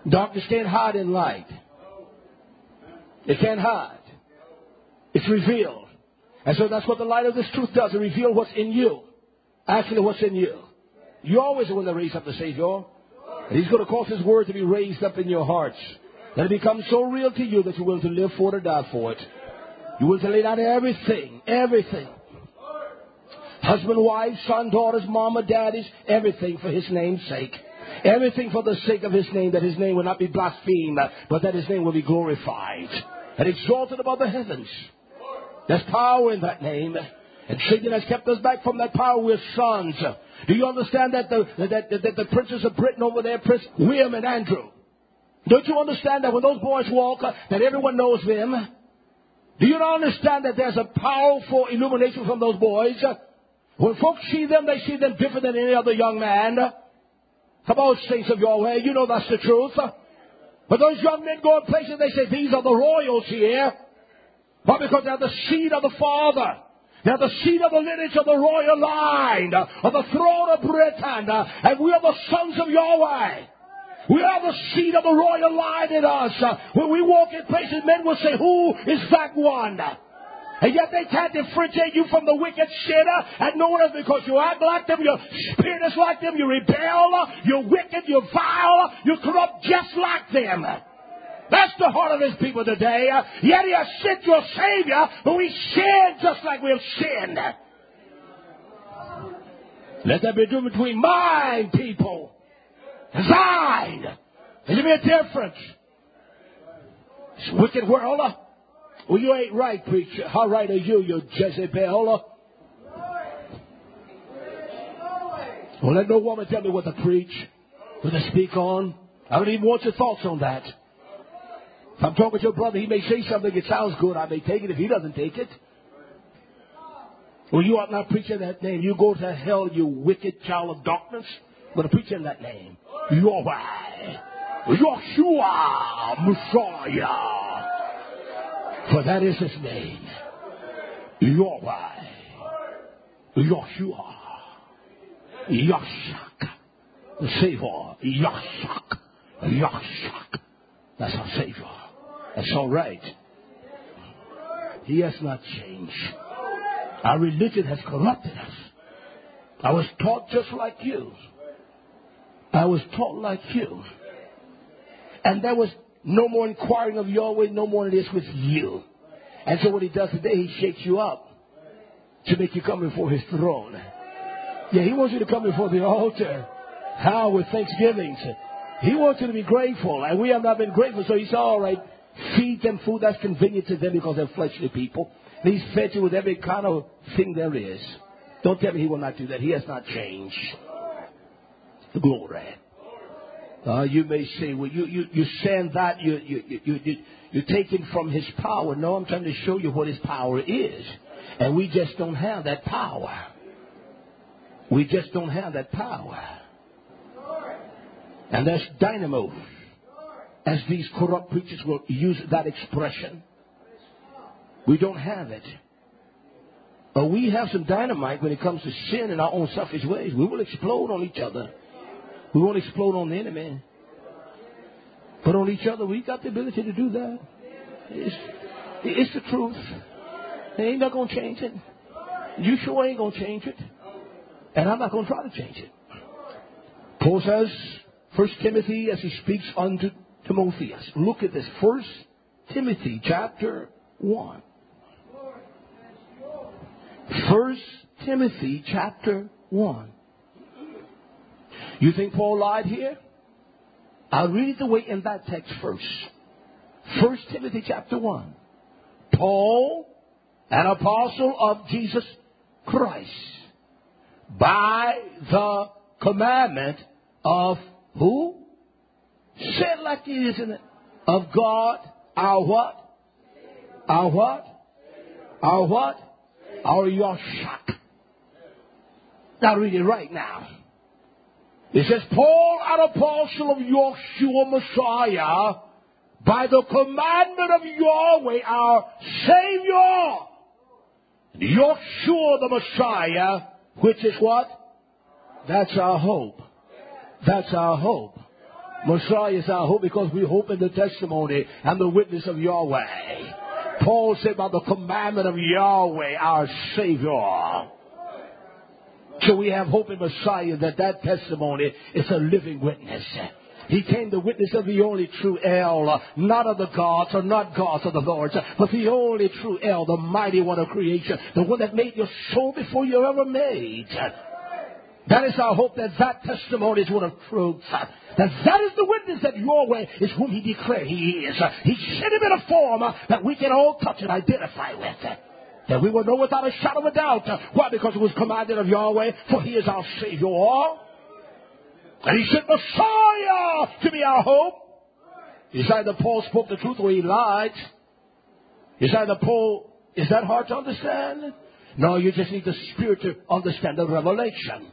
Darkness can't hide in light. It can't hide. It's revealed. And so that's what the light of this truth does. It reveals what's in you. Actually, what's in you. You always want to raise up the Savior. And He's going to cause His word to be raised up in your hearts. That it becomes so real to you that you're willing to live for it or die for it. You're willing to lay down everything. Everything. Husband, wife, son, daughters, mama, daddies. Everything for His name's sake. Everything for the sake of His name. That His name will not be blasphemed. But that His name will be glorified. And exalted above the heavens. There's power in that name. And Satan has kept us back from that power. We're sons. Do you understand that the princes of Britain over there, Prince William and Andrew? Don't you understand that when those boys walk, that everyone knows them? Do you not understand that there's a powerful illumination from those boys? When folks see them, they see them different than any other young man. Come on, saints of Yahweh, you know that's the truth. But those young men go in places, they say, these are the royals here. Why? Because they're the seed of the Father. They're the seed of the lineage of the royal line, of the throne of Britain. And we are the sons of Yahweh. We are the seed of the royal line in us. When we walk in places, men will say, who is that one? And yet they can't differentiate you from the wicked sinner and no one else because you act like them, your spirit is like them, you rebel, you're wicked, you're vile, you're corrupt just like them. That's the heart of His people today. Yet He has sent your Savior, but we sin just like we've sinned. Let there be a difference between my people and thine. There'll be a difference. This wicked world. Well, you ain't right, preacher. How right are you, you Jezebel? Well, let no woman tell me what to preach, what to speak on. I don't even want your thoughts on that. If I'm talking to your brother, he may say something, it sounds good, I may take it if he doesn't take it. Well, you ought not preach in that name. You go to hell, you wicked child of darkness. I'm going to preach in that name. Yahweh. Yeshua. Messiah. For that is His name. Yahweh. Yeshua. Yashak. The Savior. Yashak. Yashak. That's our Savior. That's all right. He has not changed. Our religion has corrupted us. I was taught just like you. I was taught like you. And there was no more inquiring of Yahweh, no more of this with you. And so what He does today, He shakes you up to make you come before His throne. Yeah, He wants you to come before the altar. How? With thanksgivings. He wants you to be grateful. And we have not been grateful. So He said, all right, feed them food that's convenient to them because they're fleshly people. And He's fed you with every kind of thing there is. Don't tell me He will not do that. He has not changed. The glory. You may say, well, you saying that you're taking from His power. No, I'm trying to show you what His power is. And we just don't have that power. We just don't have that power. And that's dynamo. As these corrupt preachers will use that expression. We don't have it. But we have some dynamite when it comes to sin in our own selfish ways. We will explode on each other. We won't explode on the enemy. But on each other, we got the ability to do that. It's the truth. They ain't not going to change it. You sure ain't going to change it. And I'm not going to try to change it. Paul says, 1 Timothy, as he speaks unto Timotheus. Look at this. 1 Timothy chapter 1. 1 Timothy chapter 1. You think Paul lied here? I'll read it the way in that text first. 1 Timothy chapter 1. Paul, an apostle of Jesus Christ, by the commandment of who? Say it like it is, isn't it? Of God, our what? Our what? Our what? Our Yashak. Now read it right now. It says, Paul, an apostle of Yeshua Messiah, by the commandment of Yahweh, our Savior, Yeshua the Messiah, which is what? That's our hope. That's our hope. Messiah is our hope because we hope in the testimony and the witness of Yahweh. Paul said about the commandment of Yahweh, our Savior. So we have hope in Messiah that testimony is a living witness. He came the witness of the only true El, not of the gods or not gods of the Lords, but the only true El, the mighty one of creation, the one that made your soul before you were ever made. That is our hope, that testimony is one of truth. That is the witness that Yahweh is whom He declared He is. He sent Him in a form that we can all touch and identify with. That we will know without a shadow of a doubt. Why? Because it was commanded of Yahweh, for He is our Savior. And He sent Messiah to be our hope. It's either Paul spoke the truth or he lied. It's either Paul, is that hard to understand? No, you just need the Spirit to understand the revelation.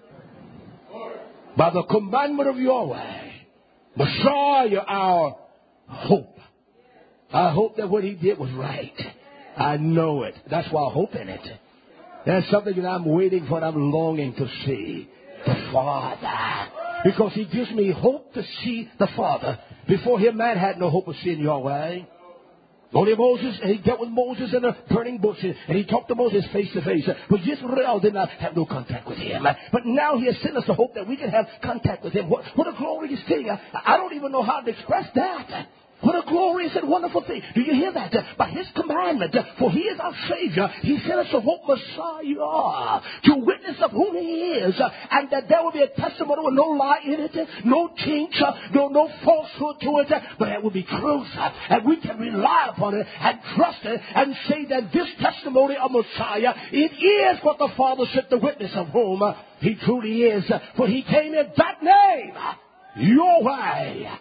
By the commandment of Yahweh, Messiah, our hope. I hope that what He did was right. I know it. That's why I hope in it. There's something that I'm waiting for and I'm longing to see. The Father. Because He gives me hope to see the Father. Before Him, man had no hope of seeing Yahweh. Only Moses, and He dealt with Moses in the burning bush, and He talked to Moses face to face. But Israel did not have no contact with Him. But now He has sent us the hope that we can have contact with Him. What a glorious thing. I don't even know how to express that. What a glorious and wonderful thing. Do you hear that? By His commandment, for He is our Savior, He sent us the hope Messiah to witness of whom He is, and that there will be a testimony with no lie in it, no change, no falsehood to it, but it will be truth, and we can rely upon it and trust it and say that this testimony of Messiah, it is what the Father sent the witness of whom He truly is, for He came in that name, Yahweh.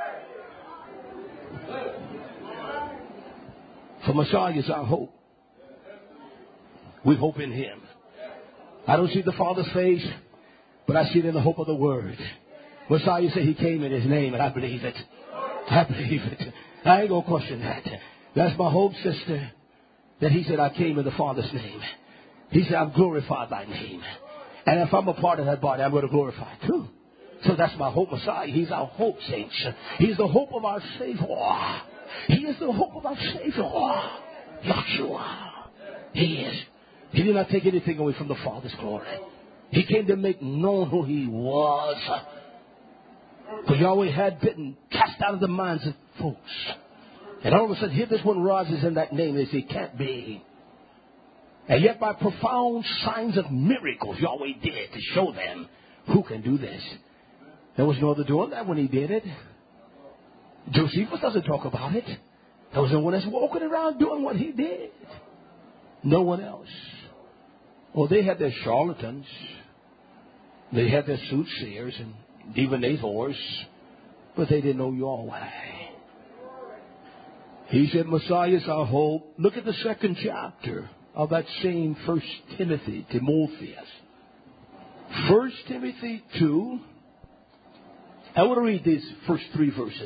For Messiah is our hope. We hope in Him. I don't see the Father's face, but I see it in the hope of the Word. Messiah said He came in His name, and I believe it. I believe it. I ain't going to question that. That's my hope, sister, that He said I came in the Father's name. He said I've glorified Thy name. And if I'm a part of that body, I'm going to glorify it too. So that's my hope, Messiah. He's our hope, saints. He's the hope of our Savior. He is the hope of our Savior. Yeshua. He is. He did not take anything away from the Father's glory. He came to make known who He was. For Yahweh had been cast out of the minds of folks. And all of a sudden, here this one rises in that name. They say, it can't be. And yet by profound signs of miracles, Yahweh did to show them who can do this. There was no other doing that when He did it. Josephus doesn't talk about it. There was no one else walking around doing what He did. No one else. Well, they had their charlatans. They had their soothsayers and divinators, but they didn't know Yahweh. He said, Messiah is our hope. Look at the second chapter of that same 1 Timothy, Timotheus. 1 Timothy 2. I want to read these first 3 verses.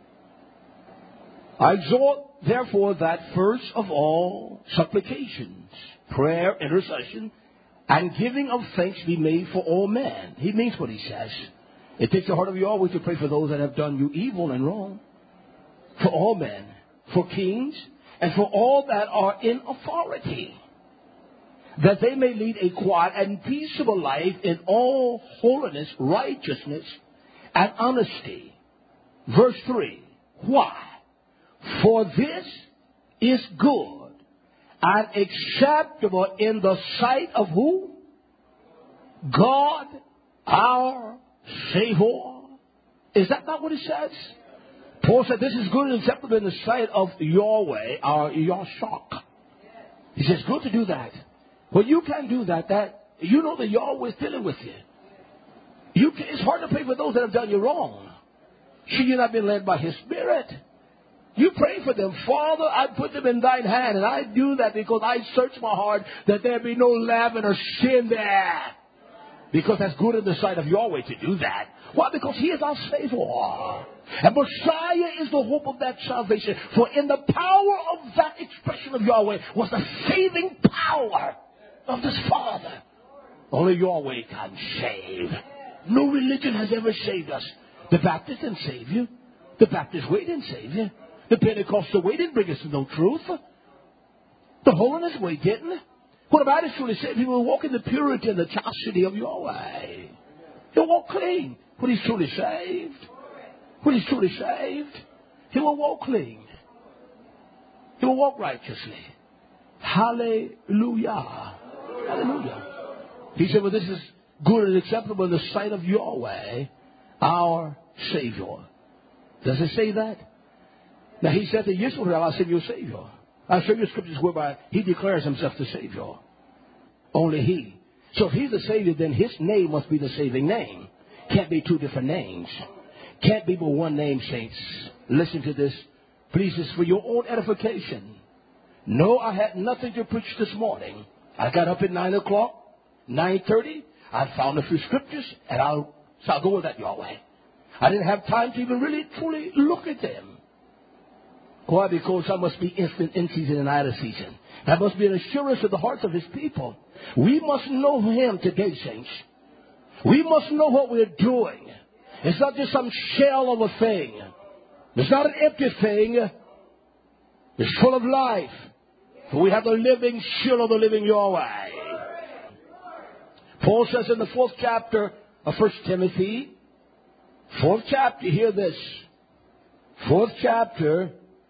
I exhort, therefore, that first of all, supplications, prayer, intercession, and giving of thanks be made for all men. He means what he says. It takes the heart of Yahweh to pray for those that have done you evil and wrong. For all men, for kings, and for all that are in authority, that they may lead a quiet and peaceable life in all holiness, righteousness, and honesty. Verse 3. Why? For this is good and acceptable in the sight of who? God, our Savior. Is that not what it says? Paul said this is good and acceptable in the sight of Yahweh, our Yahshua. He says, good to do that. Well, you can't do that. You know that Yahweh is dealing with you. It's hard to pray for those that have done you wrong. Should you not been led by His Spirit? You pray for them. Father, I put them in Thine hand. And I do that because I search my heart that there be no leaven or sin there. Because that's good in the sight of Yahweh to do that. Why? Because He is our Savior. And Messiah is the hope of that salvation. For in the power of that expression of Yahweh was the saving power of this Father. Only Yahweh can save. No religion has ever saved us. The Baptist didn't save you. The Baptist way didn't save you. The Pentecostal way didn't bring us to know truth. The holiness way didn't. What about it truly saved? He will walk in the purity and the chastity of your way. He'll walk clean when he's truly saved. When he's truly saved, he will walk clean. He will walk righteously. Hallelujah. Hallelujah. He said, well, this is good and acceptable in the sight of Yahweh, our Savior. Does it say that? Now, he said to Israel, I'll send you a Savior. I'll show you scriptures whereby he declares himself the Savior. Only he. So if he's the Savior, then his name must be the saving name. Can't be two different names. Can't be but one name, saints. Listen to this. Please, it's for your own edification. No, I had nothing to preach this morning. I got up at 9 o'clock, 9:30. I found a few scriptures, and I'll go with that your way. I didn't have time to even really, truly look at them. Why? Because I must be instant in season and out of season. That must be an assurance of the hearts of his people. We must know him today, saints. We must know what we're doing. It's not just some shell of a thing. It's not an empty thing. It's full of life. For we have the living shield of the living Yahweh. Paul says in the 4th chapter of 1 Timothy, 4th chapter, hear this. 4th chapter,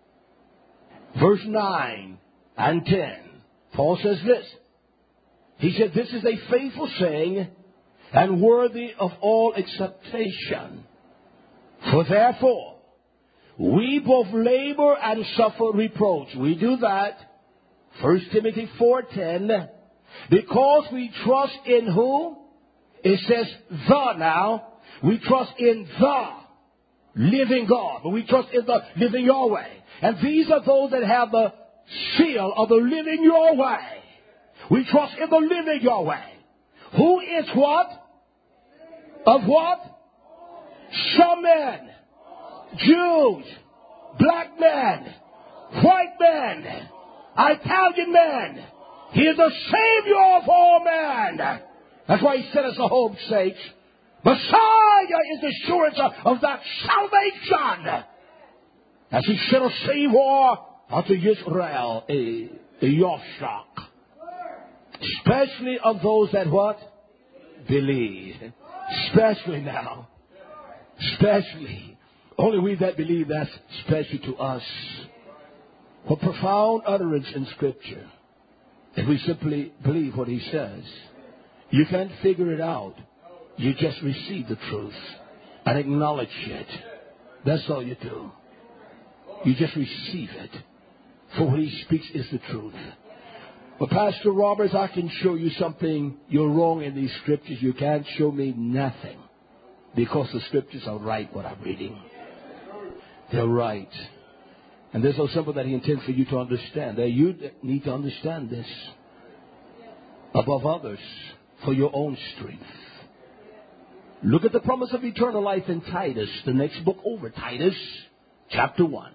verse 9 and 10. Paul says this. He said, this is a faithful saying and worthy of all acceptation. For therefore, we both labor and suffer reproach. We do that. 1 Timothy 4:10. Because we trust in who? It says the now. We trust in the living God. But we trust in the living Yahweh. And these are those that have the seal of the living Yahweh. We trust in the living Yahweh. Who is what? Of what? Some men. Jews. Black men. White men. Italian men. He is the Savior of all men. That's why he sent us a hope, saints. Messiah is the assurance of that salvation. As he sent a Savior unto Israel, a Yoshak. Especially of those that what? Believe. Especially now. Especially. Only we that believe, that's special to us. What profound utterance in Scripture. If we simply believe what he says. You can't figure it out. You just receive the truth and acknowledge it. That's all you do. You just receive it. For what he speaks is the truth. But Pastor Roberts, I can show you something. You're wrong in these scriptures. You can't show me nothing. Because the scriptures are right what I'm reading. They're right. And there's so simple that he intends for you to understand. That you need to understand this. Above others. For your own strength. Look at the promise of eternal life in Titus. The next book over. Titus chapter 1.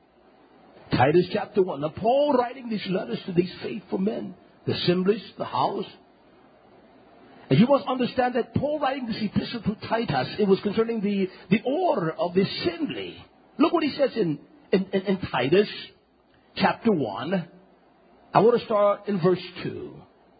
Titus chapter 1. Now Paul writing these letters to these faithful men. The assemblies, the house. And you must understand that Paul writing this epistle to Titus, it was concerning the order of the assembly. Look what he says in Titus chapter 1. I want to start in verse 2.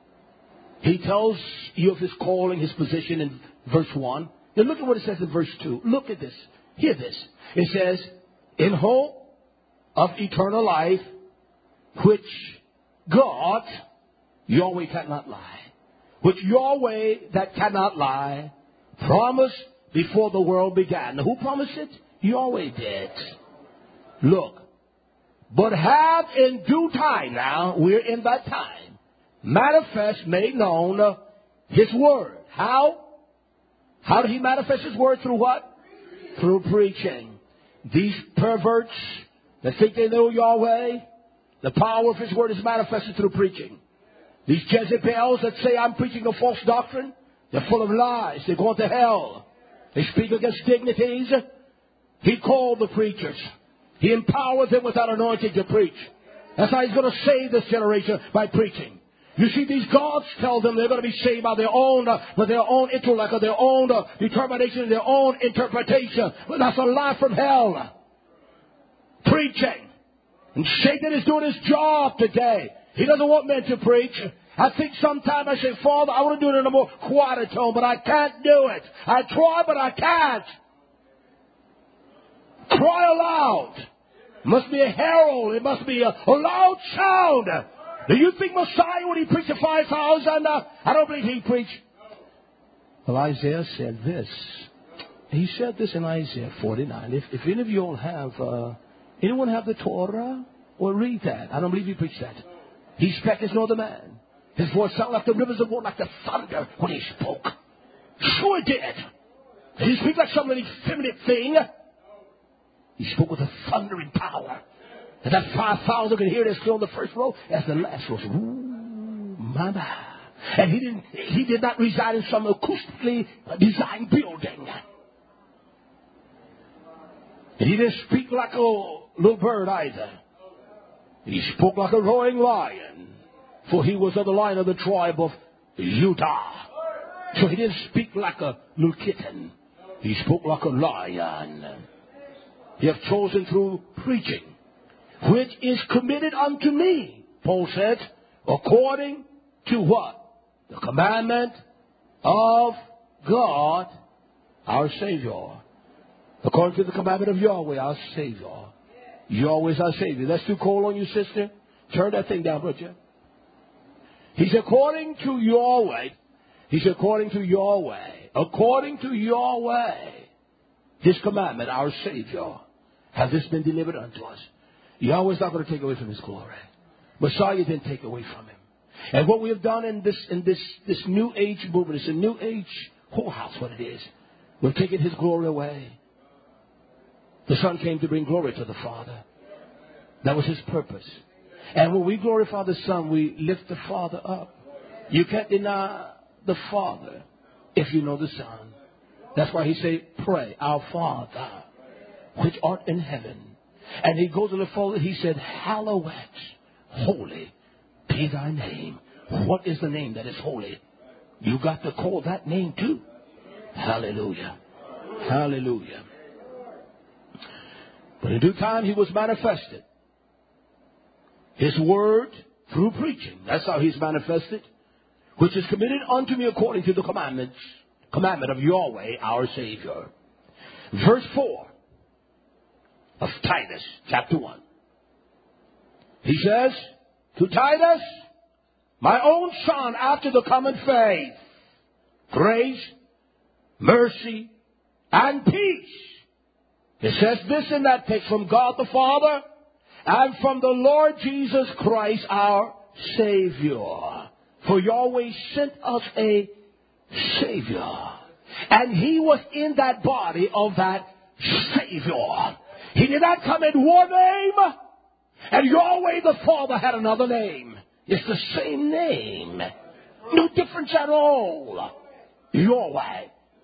He tells you of his calling, his position in verse 1. Now look at what it says in verse 2. Look at this. Hear this. It says, in hope of eternal life, which God, Yahweh cannot lie, which Yahweh that cannot lie, promised before the world began. Now who promised it? Yahweh did. Look, but have in due time now, we're in that time, manifest, made known, his word. How? How did he manifest his word? Through what? Through preaching. These perverts that think they know Yahweh, the power of his word is manifested through preaching. These Jezebels that say I'm preaching a false doctrine, they're full of lies. They're going to hell. They speak against dignities. He called the preachers. He empowered them with that anointing to preach. That's how he's going to save this generation, by preaching. You see, these gods tell them they're going to be saved by their own intellect, or their own determination, their own interpretation. But that's a lie from hell. Preaching. And Satan is doing his job today. He doesn't want men to preach. I think sometimes I say, Father, I want to do it in a more quieter tone, but I can't do it. I try, but I can't. Cry aloud. It must be a herald. It must be a loud sound. Do you think Messiah, when he preached to 5,000, I don't believe he preached. Well, Isaiah said this. He said this in Isaiah 49. If any of you all have, anyone have the Torah? Or read that. I don't believe he preached that. He spake as no other man. His voice sounded like the rivers of water, like the thunder when he spoke. Sure did. Did he speak like some effeminate thing? He spoke with a thundering power. And that 5,000 could hear this still in the first row as the last row. Ooh, mama. And he did not reside in some acoustically designed building. And he didn't speak like a little bird either. He spoke like a roaring lion, for he was of the line of the tribe of Judah. So he didn't speak like a little kitten. He spoke like a lion. He hath chosen through preaching, which is committed unto me, Paul said, according to what? The commandment of God, our Savior. According to the commandment of Yahweh, our Savior. Yahweh is our Savior. That's too cold on you, sister? Turn that thing down, would you? He's according to Yahweh. He's according to Yahweh. According to Yahweh. His commandment, our Savior. Has this been delivered unto us? Yahweh's not going to take away from his glory. Messiah didn't take away from him. And what we have done in this new age movement, it's a new age whorehouse, what it is. We've taken his glory away. The Son came to bring glory to the Father. That was his purpose. And when we glorify the Son, we lift the Father up. You can't deny the Father if you know the Son. That's why he said, pray, our Father, which art in heaven. And he goes a little further. He said, hallowed, holy, be thy name. What is the name that is holy? You got to call that name too. Hallelujah. Hallelujah. But in due time he was manifested. His word through preaching. That's how he's manifested. Which is committed unto me according to the commandment of Yahweh our Savior. Verse 4 of Titus chapter 1. He says to Titus, my own son after the common faith, grace, mercy, and peace. It says this in that text, from God the Father and from the Lord Jesus Christ our Savior. For Yahweh sent us a Savior. And he was in that body of that Savior. He did not come in one name, and Yahweh the Father had another name. It's the same name. No difference at all. Yahweh.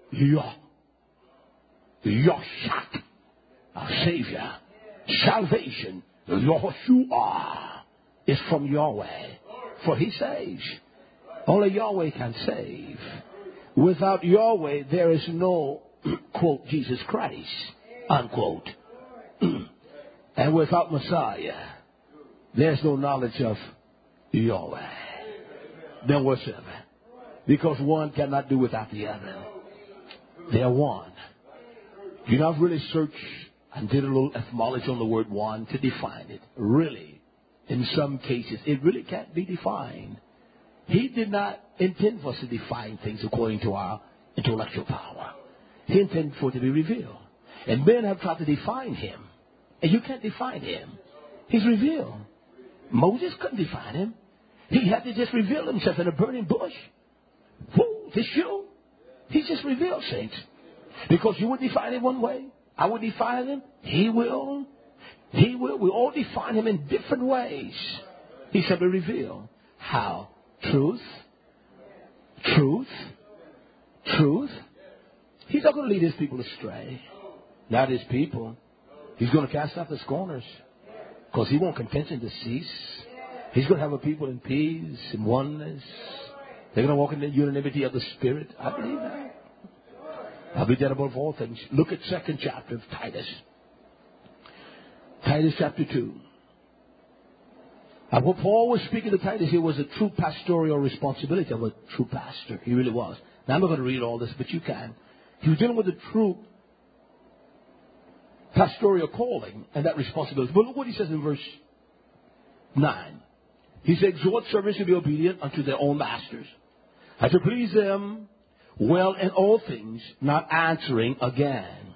Yahshak. Our Savior. Salvation. Yahushua is from Yahweh. For he saves. Only Yahweh can save. Without Yahweh, there is no, quote, Jesus Christ, unquote. And without Messiah, there's no knowledge of Yahweh. Then worship. Because one cannot do without the other. They're one. You know, I've really searched and did a little etymology on the word one to define it. Really, in some cases, it really can't be defined. He did not intend for us to define things according to our intellectual power. He intended for it to be revealed. And men have tried to define him. And you can't define him. He's revealed. Moses couldn't define him. He had to just reveal himself in a burning bush. Whoo, this you? He just revealed, saints. Because you would define him one way. I would define him. He will. He will. We all define him in different ways. He shall be revealed. How? Truth. Truth. Truth. He's not going to lead his people astray. Not his people. He's going to cast out the scorners. Because he won't contention to cease. He's going to have a people in peace and oneness. They're going to walk in the unanimity of the Spirit. I believe that. I'll be there above all things. Look at 2nd chapter of Titus. Titus chapter 2. And what Paul was speaking to Titus here was a true pastoral responsibility of a true pastor. He really was. Now I'm not going to read all this, but you can. He was dealing with a true pastoral calling and that responsibility. But look what he says in verse 9. He said, exhort servants to be obedient unto their own masters, and to please them well in all things, not answering again,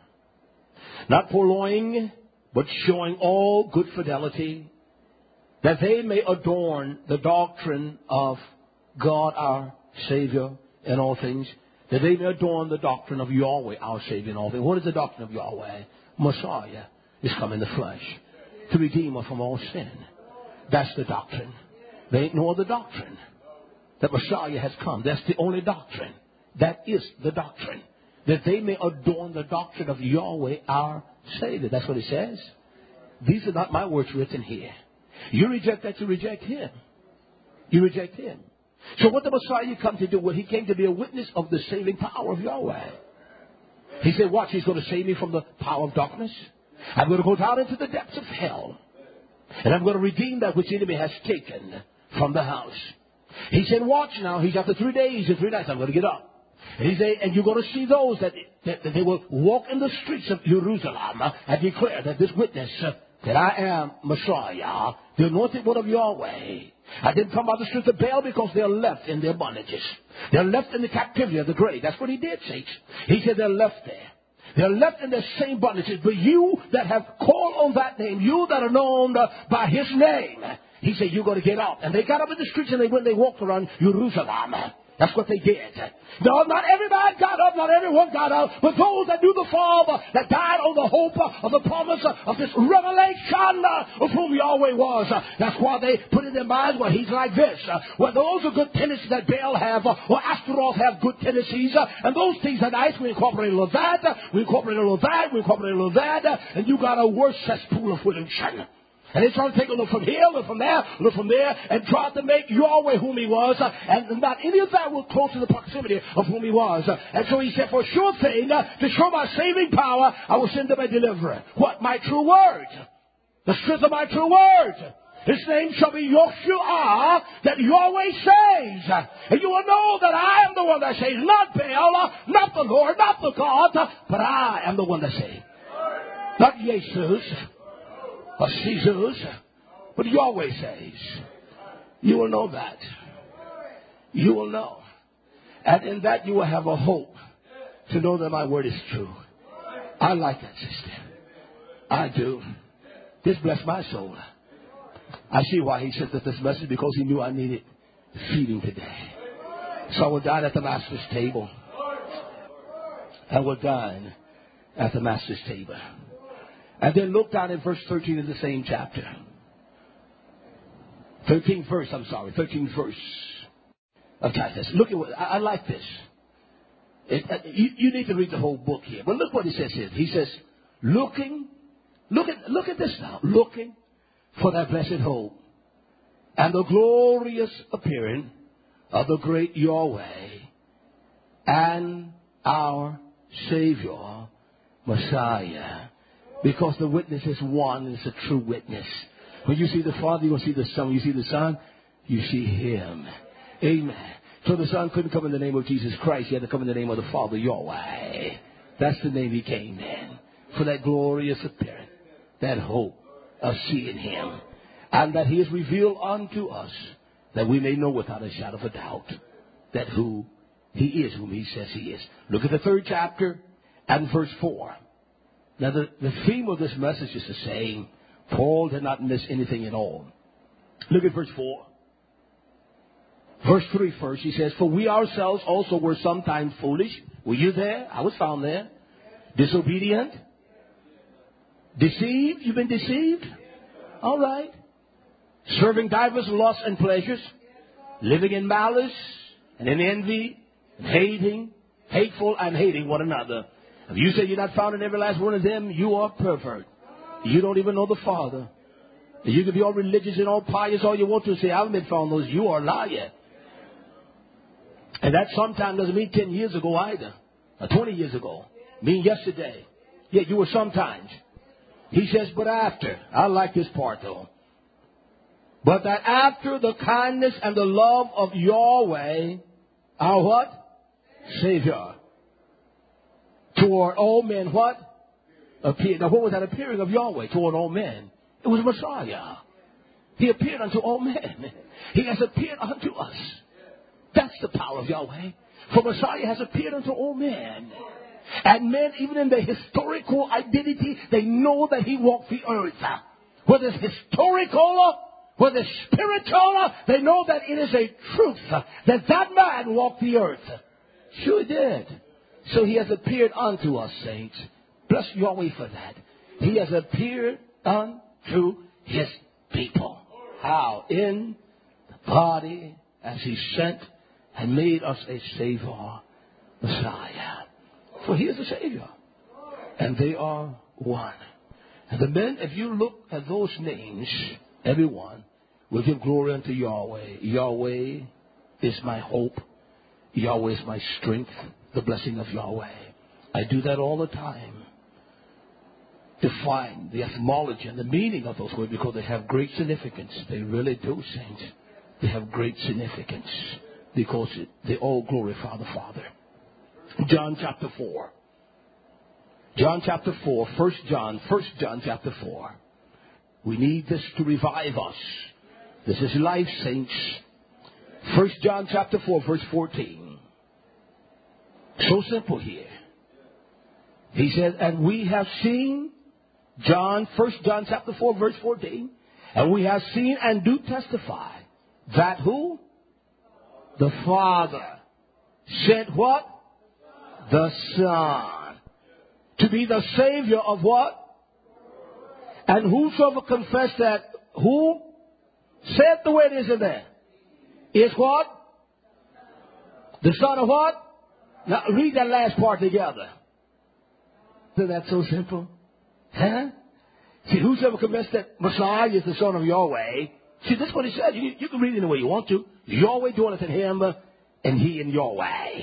not purloining, but showing all good fidelity, that they may adorn the doctrine of God our Savior in all things, that they may adorn the doctrine of Yahweh our Savior in all things. What is the doctrine of Yahweh? Messiah is come in the flesh to redeem us from all sin. That's the doctrine. There ain't no other doctrine. That Messiah has come. That's the only doctrine. That is the doctrine. That they may adorn the doctrine of Yahweh our Savior. That's what it says. These are not my words written here. You reject that, you reject Him. You reject Him. So what the Messiah come to do? Well, He came to be a witness of the saving power of Yahweh. He said, watch, He's going to save me from the power of darkness. I'm going to go down into the depths of hell. And I'm going to redeem that which the enemy has taken from the house. He said, watch now. He's after 3 days and 3 nights. I'm going to get up. And he said, and you're going to see those that they will walk in the streets of Jerusalem and declare that this witness that I am Messiah, the anointed one of Yahweh. I didn't come out of the streets of Baal because they're left in their bondages. They're left in the captivity of the grave. That's what He did, saints. He said they're left there. They're left in the same bondages. But you that have called on that name, you that are known by His name, He said, you're going to get up. And they got up in the streets and they walked around Jerusalem. That's what they did. No, not everybody got up, not everyone got up, but those that knew the Father, that died on the hope of the promise of this revelation of whom Yahweh was. That's why they put in their minds, well, He's like this. Well, those are good tendencies that Baal have, or Astaroth have good tendencies, and those things are nice. We incorporate a little that, we incorporate a little that, we incorporate a little that, and you got a worse cesspool of religion. And they tried to take a look from here, look from there, look from there, and tried to make Yahweh whom He was, and not any of that will close to the proximity of whom He was. And so He said, for a sure thing, to show my saving power, I will send them a deliverer. What? My true word. The strength of my true word. His name shall be Yoshua, that Yahweh saves. And you will know that I am the one that saves, not Baal, not the Lord, not the God, but I am the one that saves. Not Jesus. Or Caesar's, but Yahweh says. You will know that. You will know. And in that you will have a hope to know that my word is true. I like that, sister. I do. This blessed my soul. I see why He sent this message, because He knew I needed feeding today. So I will dine at the Master's table. I will dine at the Master's table. And then look down in verse 13 of the same chapter. 13th verse of Titus. Look at what, I like this. You need to read the whole book here. But look what he says here. He says, look at this now. Looking for that blessed hope and the glorious appearing of the great Yahweh and our Savior, Messiah. Because the witness is one, and it's a true witness. When you see the Father, you'll see the Son. When you see the Son, you see Him. Amen. So the Son couldn't come in the name of Jesus Christ. He had to come in the name of the Father, Yahweh. That's the name He came in. For that glorious appearance, that hope of seeing Him. And that He is revealed unto us, that we may know without a shadow of a doubt that who He is, whom He says He is. Look at the 3rd chapter and verse 4. Now, the theme of this message is the same. Paul did not miss anything at all. Look at verse 4. Verse 3 first, he says, for we ourselves also were sometimes foolish. Were you there? I was found there. Disobedient. Deceived. You've been deceived? All right. Serving divers lusts and pleasures. Living in malice and in envy and hateful and hating one another. If you say you're not found in every last one of them, you are pervert. You don't even know the Father. You can be all religious and all pious all you want to say, I haven't been found those. You are a liar. And that sometime doesn't mean 10 years ago either. Or 20 years ago. Mean yesterday. Yeah, you were sometimes. He says, but after. I like this part though. But that after the kindness and the love of Yahweh, our what? Savior. Toward all men what? Appeared. Now what was that appearing of Yahweh toward all men? It was Messiah. He appeared unto all men. He has appeared unto us. That's the power of Yahweh. For Messiah has appeared unto all men. And men, even in their historical identity, they know that he walked the earth. Whether it's historical, whether it's spiritual, they know that it is a truth that that man walked the earth. Sure did. So he has appeared unto us, saints. Bless Yahweh for that. He has appeared unto his people. How? In the body as he sent and made us a Savior, Messiah. For he is a Savior. And they are one. And the men, if you look at those names, everyone will give glory unto Yahweh. Yahweh is my hope. Yahweh is my strength. The blessing of Yahweh. I do that all the time. Define the etymology and the meaning of those words because they have great significance. They really do, saints. They have great significance because they all glorify the Father. John chapter 4. John chapter 4. 1 John chapter 4. We need this to revive us. This is life, saints. 1 John chapter 4 verse 14. So simple here. He said, and we have seen, 1 John chapter 4 verse 14, and we have seen and do testify that who? The Father sent what? The Son. To be the Savior of what? And whosoever confess that, who? Say it the way it is in there. Is what? The Son of what? Now read that last part together. Isn't that so simple? Huh? See, whosoever confessed that Messiah is the Son of Yahweh. See, this is what he said. You can read it any way you want to. Yahweh dwelleth in him, and he in Yahweh.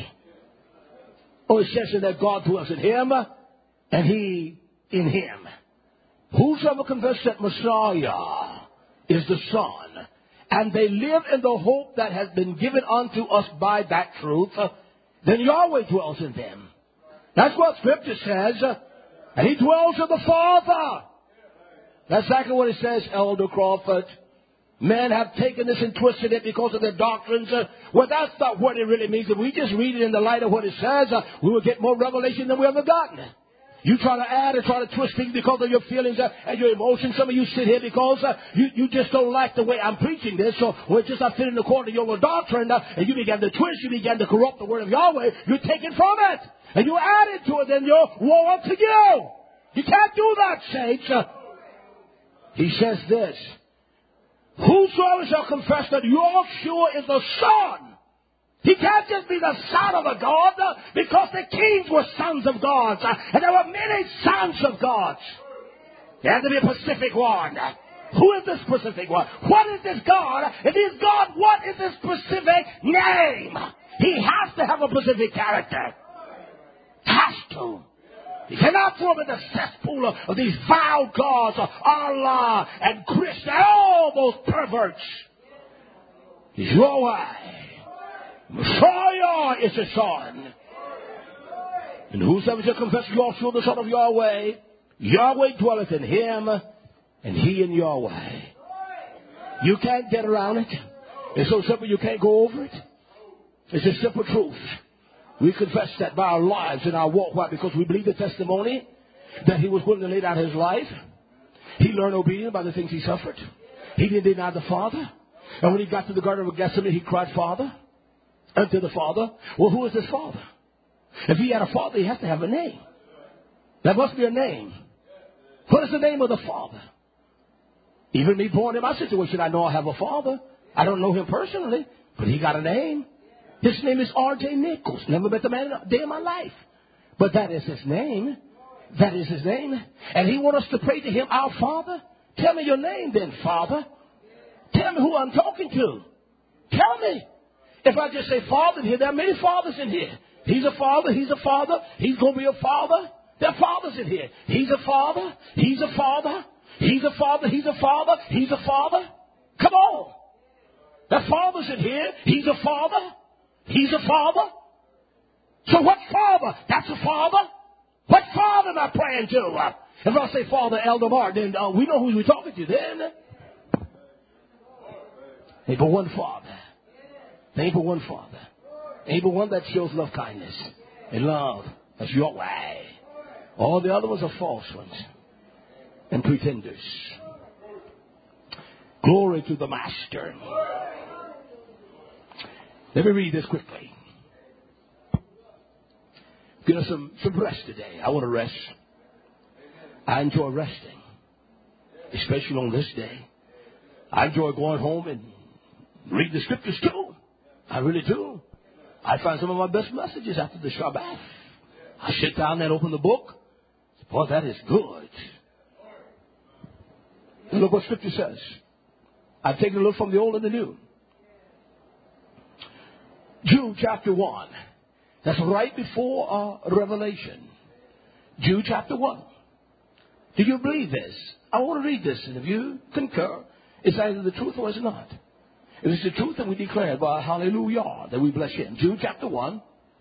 Or it says that God dwells in him, and he in him. Whosoever confessed that Messiah is the Son, and they live in the hope that has been given unto us by that truth, then Yahweh dwells in them. That's what Scripture says. And he dwells in the Father. That's exactly what it says, Elder Crawford. Men have taken this and twisted it because of their doctrines. Well, that's not what it really means. If we just read it in the light of what it says, we will get more revelation than we ever gotten. You try to add and try to twist things because of your feelings and your emotions. Some of you sit here because you just don't like the way I'm preaching this. So it's just not fitting according to your doctrine. And you began to twist. You began to corrupt the word of Yahweh. You take it from it. And you add it to it. Then you're woe unto you. You can't do that, saints. He says this. Whosoever shall confess that Yahshua is the Son. He can't just be the son of a God because the kings were sons of gods. And there were many sons of gods. There had to be a specific one. Who is this specific one? What is this God? If he's God, what is his specific name? He has to have a specific character. Has to. He cannot throw in the cesspool of these vile gods, Allah and Krishna, all those perverts. Yahweh. Messiah is his Son. And whosoever shall confess Yahshua the Son of Yahweh, Yahweh dwelleth in him, and he in Yahweh. You can't get around it. It's so simple you can't go over it. It's a simple truth. We confess that by our lives and our walk. Why? Because we believe the testimony that he was willing to lay down his life. He learned obedience by the things he suffered. He didn't deny the Father. And when he got to the Garden of Gethsemane, he cried, Father. Unto the Father. Well, who is this Father? If he had a father, he has to have a name. There must be a name. What is the name of the Father? Even me born in my situation, I know I have a father. I don't know him personally, but he got a name. His name is R.J. Nichols. Never met the man a day in my life. But that is his name. That is his name. And he wants us to pray to him, our Father. Tell me your name then, Father. Tell me who I'm talking to. Tell me. If I just say Father in here, there are many fathers in here. He's a father. He's a father. He's going to be a father. There are fathers in here. He's a father. He's a father. He's a father. He's a father. He's a father. Come on. There are fathers in here. He's a father. He's a father. So what father? That's a father. What father am I praying to? If I say Father Elder Martin, then we know who we're talking to then. Ain't but one Father. Ain't but one Father. Ain't but one that shows love, kindness, and love. That's your way. All the other ones are false ones and pretenders. Glory to the Master. Let me read this quickly. Get us some rest today. I want to rest. I enjoy resting, especially on this day. I enjoy going home and read the scriptures too. I really do. I find some of my best messages after the Shabbat. I sit down and open the book. Boy, that is good. And look what scripture says. I've taken a look from the old and the new. Jude chapter 1. That's right before Revelation. Jude chapter 1. Do you believe this? I want to read this, and if you concur, it's either the truth or it's not. If it's the truth, then we declare by hallelujah that we bless him. Jude chapter 1.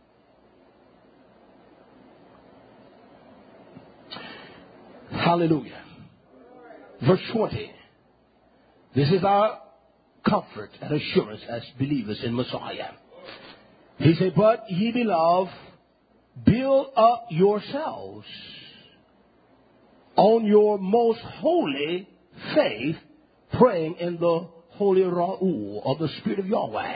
Hallelujah. Verse 20. This is our comfort and assurance as believers in Messiah. He said, but ye beloved, build up yourselves on your most holy faith, praying in the holy Ra'ul, or the Spirit of Yahweh.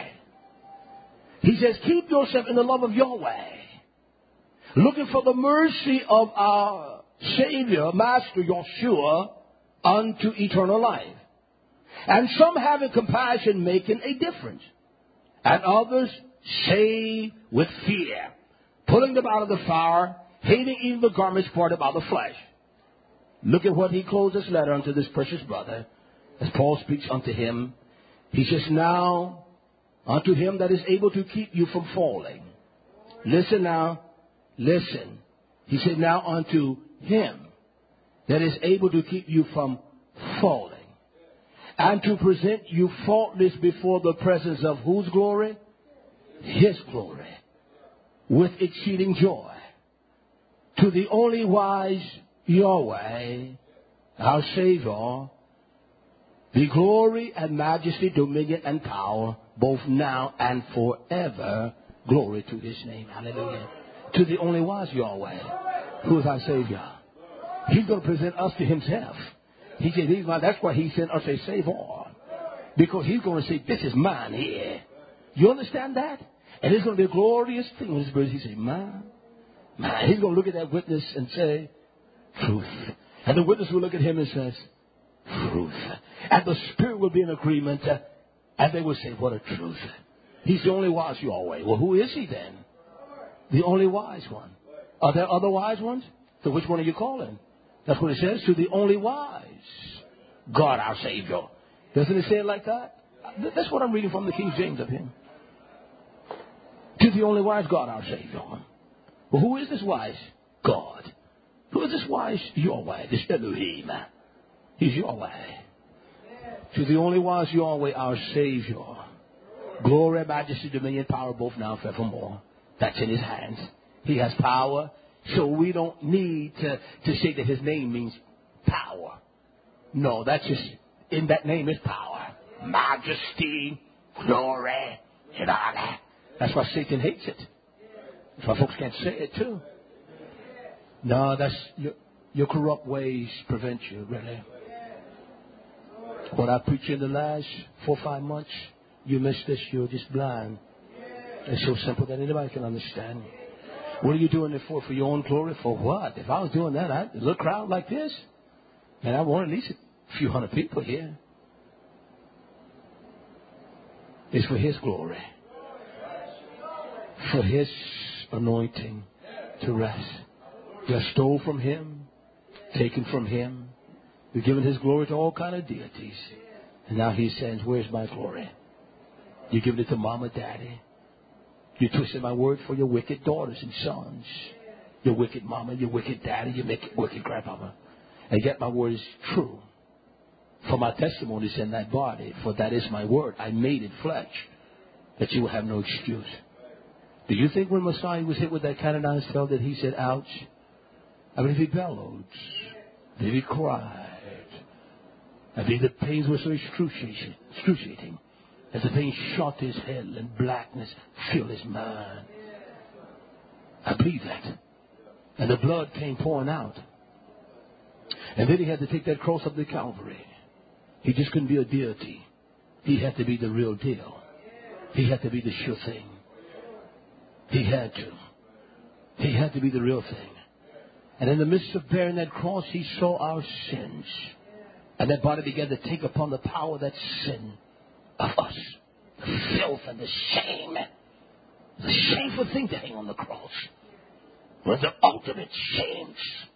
He says, keep yourself in the love of Yahweh, looking for the mercy of our Savior, Master Yeshua, unto eternal life. And some having compassion, making a difference. And others save with fear, pulling them out of the fire, hating even the garments parted by the flesh. Look at what he closed this letter unto this precious brother. As Paul speaks unto him, he says, now unto him that is able to keep you from falling. Listen now, listen. He said, now unto him that is able to keep you from falling, and to present you faultless before the presence of whose glory? His glory, with exceeding joy. To the only wise Yahweh, our Savior, be glory and majesty, dominion and power, both now and forever. Glory to his name. Hallelujah. To the only wise Yahweh, who is our Savior. He's going to present us to himself. He said, that's why he sent us a Savior. Because he's going to say, this is mine here. You understand that? And it's going to be a glorious thing. He said, man. He's going to look at that witness and say, truth. And the witness will look at him and says, truth. And the Spirit will be in agreement. And they will say, what a truth. He's the only wise Yahweh. Well, who is he then? The only wise one. Are there other wise ones? So which one are you calling? That's what it says. To the only wise God, our Savior. Doesn't it say it like that? That's what I'm reading from the King James of him. To the only wise God, our Savior. Well, who is this wise God? Who is this wise Yahweh? This Elohim. He's Yahweh. To the only wise Yahweh, our Savior. Glory, majesty, dominion, power, both now and forevermore. That's in his hands. He has power. So we don't need to say that his name means power. No, that's just, in that name is power. Majesty, glory, and honor. That's why Satan hates it. That's why folks can't say it too. No, that's your corrupt ways prevent you, really. What I preached in the last 4 or 5 months, you missed this, you're just blind. It's so simple that anybody can understand. What are you doing it for? For your own glory? For what? If I was doing that, a little crowd like this, and I want at least a few hundred people here. It's for his glory. For his anointing to rest. You're stole from him, taken from him, You've given his glory to all kind of deities. And now he says, where's my glory? You giving it to mama, daddy. You twisted my word for your wicked daughters and sons. Your wicked mama, your wicked daddy, your wicked grandmama. And yet my word is true. For my testimony is in that body. For that is my word. I made it flesh. That you will have no excuse. Do you think when Messiah was hit with that canonized tail that he said, ouch? I mean, if he bellowed, if he cried, I think the pains were so excruciating as the pain shot his head and blackness filled his mind. I believe that. And the blood came pouring out. And then he had to take that cross up to Calvary. He just couldn't be a deity. He had to be the real deal. He had to be the sure thing. He had to. He had to be the real thing. And in the midst of bearing that cross, he saw our sins. And that body began to take upon the power of that sin of us. The filth and the shame. The shameful thing to hang on the cross. Was the ultimate shame.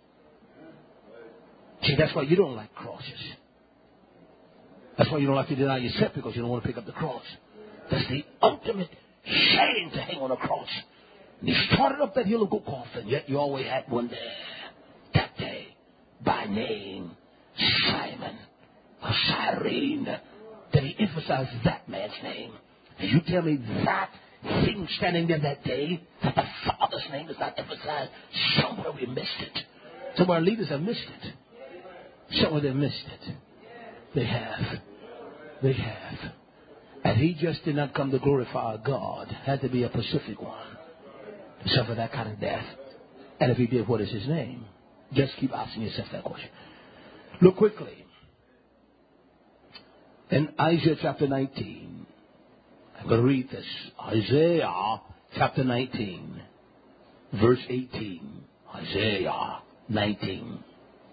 See, that's why you don't like crosses. That's why you don't like to deny yourself, because you don't want to pick up the cross. That's the ultimate shame to hang on a cross. And he started up that hill of Golgotha, and yet you always had one there. That day, by name, Simon of Cyrene. That he emphasized that man's name. And you tell me that thing standing there that day, that the Father's name is not emphasized. Somewhere we missed it. Some of our leaders have missed it. Somewhere they missed it. They have. They have. And he just did not come to glorify God. Had to be a pacific one. To suffer that kind of death. And if he did, what is his name? Just keep asking yourself that question. Look quickly. In Isaiah chapter 19. I'm going to read this. Isaiah chapter 19. Verse 18. Isaiah 19.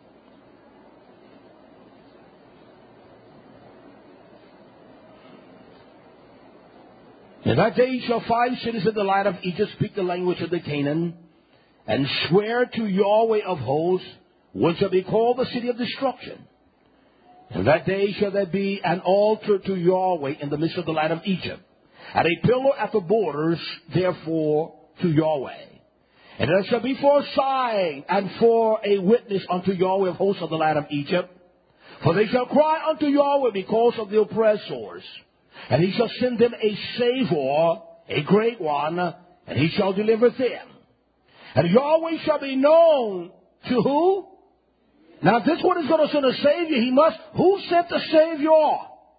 In that day shall 5 cities of the land of Egypt speak the language of the Canaan, and swear to Yahweh of hosts, which shall be called the city of destruction. In that day shall there be an altar to Yahweh in the midst of the land of Egypt, and a pillar at the borders, therefore, to Yahweh. And it shall be for a sign and for a witness unto Yahweh of hosts of the land of Egypt. For they shall cry unto Yahweh because of the oppressors. And he shall send them a Savior, a great one, and he shall deliver them. And Yahweh shall be known to who? Now this one is going to send a Savior. He must. Who sent the Savior?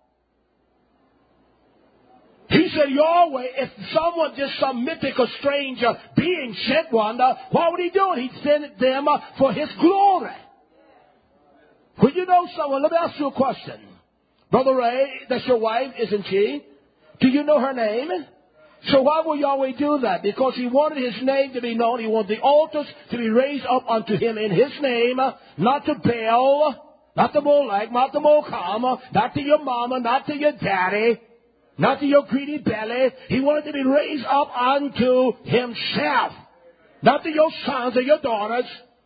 He said Yahweh. If someone, just some mythical stranger being sent one, what would he do? He'd send them for his glory. When you know someone, let me ask you a question. Brother Ray, that's your wife, isn't she? Do you know her name? So why will Yahweh do that? Because he wanted his name to be known. He wanted the altars to be raised up unto him in his name, not to Baal, not to Molech, not to Mokam, not to your mama, not to your daddy, not to your greedy belly. He wanted to be raised up unto himself, not to your sons or your daughters.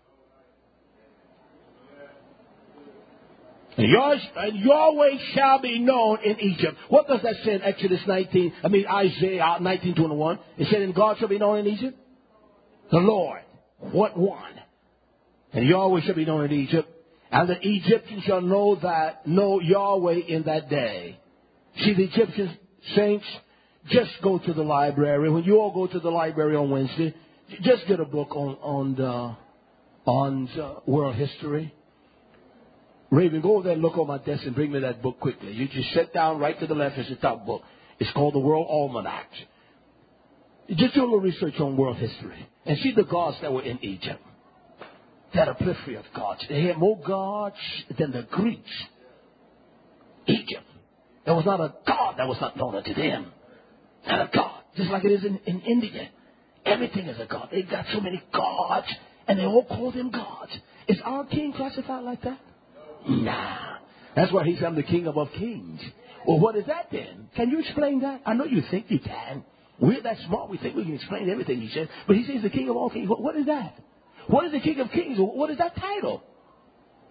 And Yahweh shall be known in Egypt. What does that say in Isaiah 19:21? It said, and God shall be known in Egypt? The Lord. What one? And Yahweh shall be known in Egypt. And the Egyptians shall know Yahweh in that day. See, the Egyptian saints, just go to the library. When you all go to the library on Wednesday, just get a book on world history. Raven, go over there and look on my desk and bring me that book quickly. You just sit down right to the left. It's the top book. It's called the World Almanac. Just do a little research on world history and see the gods that were in Egypt. They had a plethora of gods. They had more gods than the Greeks. Egypt. There was not a god that was not known unto them. Not a god. Just like it is in India. Everything is a god. They got so many gods and they all call them gods. Is our king classified like that? Nah. That's why he said, I'm the king above kings. Well, what is that then? Can you explain that? I know you think you can. We're that smart. We think we can explain everything he says. But he says the king of all kings. What is that? What is the king of kings? What is that title?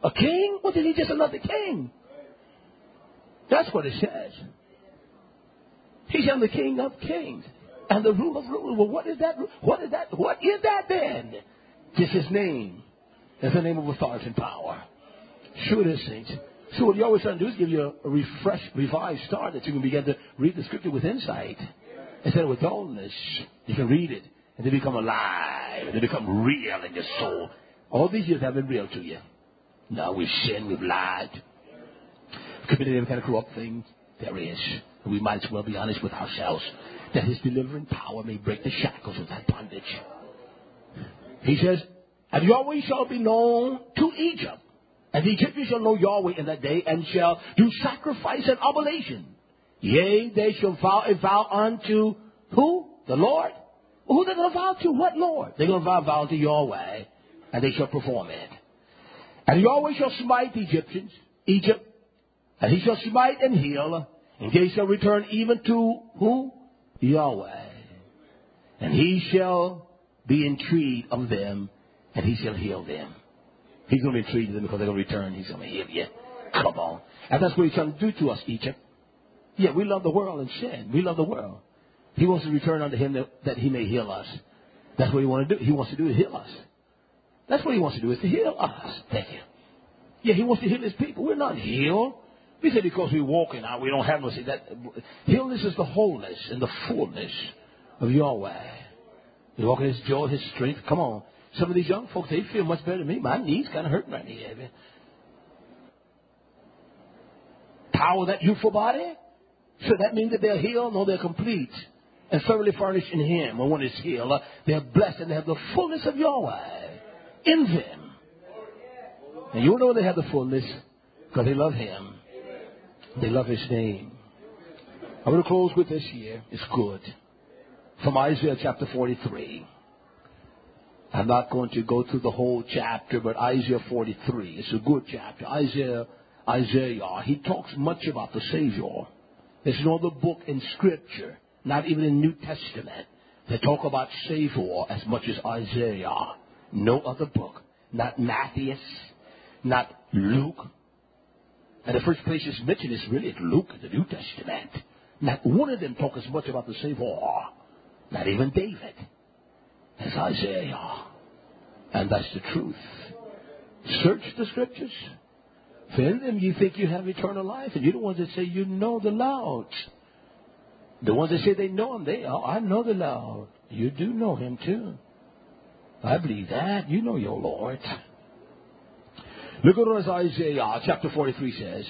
A king? What is he just another king? That's what it says. He's the King of kings and the ruler of rulers. Well, what is that? What is that? What is that then? Just his name. It's the name of authority and power. Sure it is, saints. So what you're always trying to do is give you a revised start that you can begin to read the scripture with insight. Instead of with dullness, you can read it and they become alive and they become real in your soul. All these years have been real to you. Now we've sinned, we've lied, committed every kind of corrupt thing there is. And we might as well be honest with ourselves that his delivering power may break the shackles of that bondage. He says, and Yahweh shall be known to Egypt. And the Egyptians shall know Yahweh in that day and shall do sacrifice and oblation. Yea, they shall vow a vow unto who? The Lord? Who they going to vow to? What Lord? They're going to vow to Yahweh, and they shall perform it. And Yahweh shall smite the Egyptians, Egypt, and he shall smite and heal, and they shall return even to who? Yahweh. And he shall be entreated of them, and he shall heal them. He's going to be entreated of them because they're going to return. He's going to heal you. Come on. And that's what he's trying to do to us, Egypt. Yeah, we love the world and sin. We love the world. He wants to return unto him that he may heal us. That's what he wants to do. He wants to do is heal us. That's what he wants to do is to heal us. Thank you. Yeah, he wants to heal his people. We're not healed. We say because we're walking out, we don't have no sin. That healness is the wholeness and the fullness of Yahweh. We walk in his joy, his strength. Come on. Some of these young folks, they feel much better than me. My knees kind of hurt right here. Power of that youthful body. So that means that they're healed? No, they're complete and thoroughly furnished in him. And when it's healed, they're blessed and they have the fullness of Yahweh in them. And you know they have the fullness because they love him. They love his name. I'm going to close with this here. It's good. From Isaiah chapter 43. I'm not going to go through the whole chapter, but Isaiah 43. It's a good chapter. Isaiah, he talks much about the Savior. There's no other book in Scripture, not even in New Testament, that talk about Savior as much as Isaiah. No other book. Not Matthew, not Luke. And the first place it's mentioned is really Luke, the New Testament. Not one of them talk as much about the Savior. Not even David. As Isaiah. And that's the truth. Search the Scriptures. For in them you think you have eternal life. And you're the ones that say you know the Lord. The ones that say they know him, I know the Lord. You do know him too. I believe that. You know your Lord. Look at what Isaiah chapter 43 says.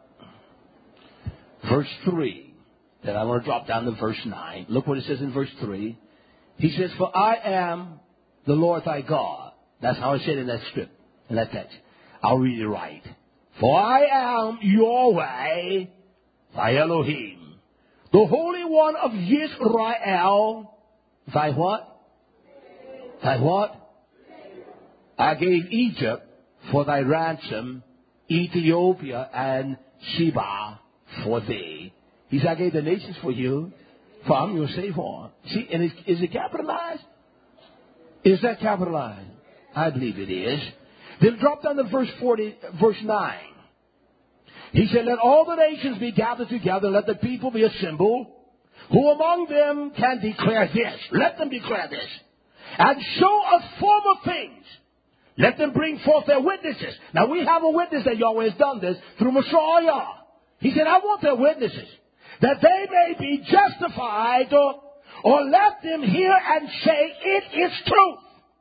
Verse 3. Then I want to drop down to verse 9. Look what it says in verse 3. He says, for I am the Lord thy God. That's how I said in that script, in that text. I'll read it right. For I am Yahweh, thy Elohim, the Holy One of Yisrael, thy what? Thy what? I gave Egypt for thy ransom, Ethiopia and Sheba for thee. He said, I gave the nations for you, for I'm your Savior. See, and is it capitalized? Is that capitalized? I believe it is. Then drop down to verse 9. He said, let all the nations be gathered together, let the people be assembled. Who among them can declare this? Let them declare this. And show us former things. Let them bring forth their witnesses. Now we have a witness that Yahweh has done this through Messiah. He said, I want their witnesses, that they may be justified, or let them hear and say, it is truth.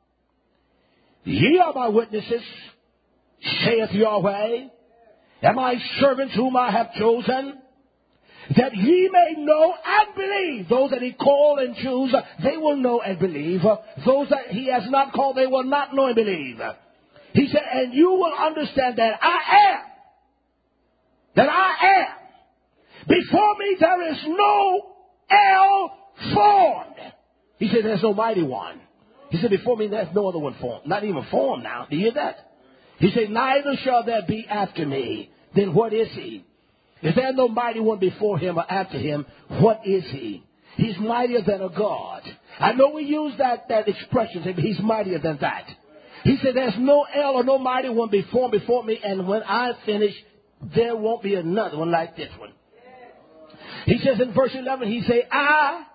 Ye are my witnesses, saith Yahweh, and my servants whom I have chosen, that ye may know and believe. Those that he called and choose, they will know and believe. Those that he has not called, they will not know and believe. He said, and you will understand that I am. That I am. Before me there is no El formed. He said, there's no mighty one. He said, before me there's no other one formed. Not even formed now. Do you hear that? He said, neither shall there be after me. Then what is he? Is there no mighty one before him or after him? What is he? He's mightier than a God. I know we use that expression, he's mightier than that. He said, there's no El or no mighty one before me, and when I finish, there won't be another one like this one. He says in verse 11, he said, I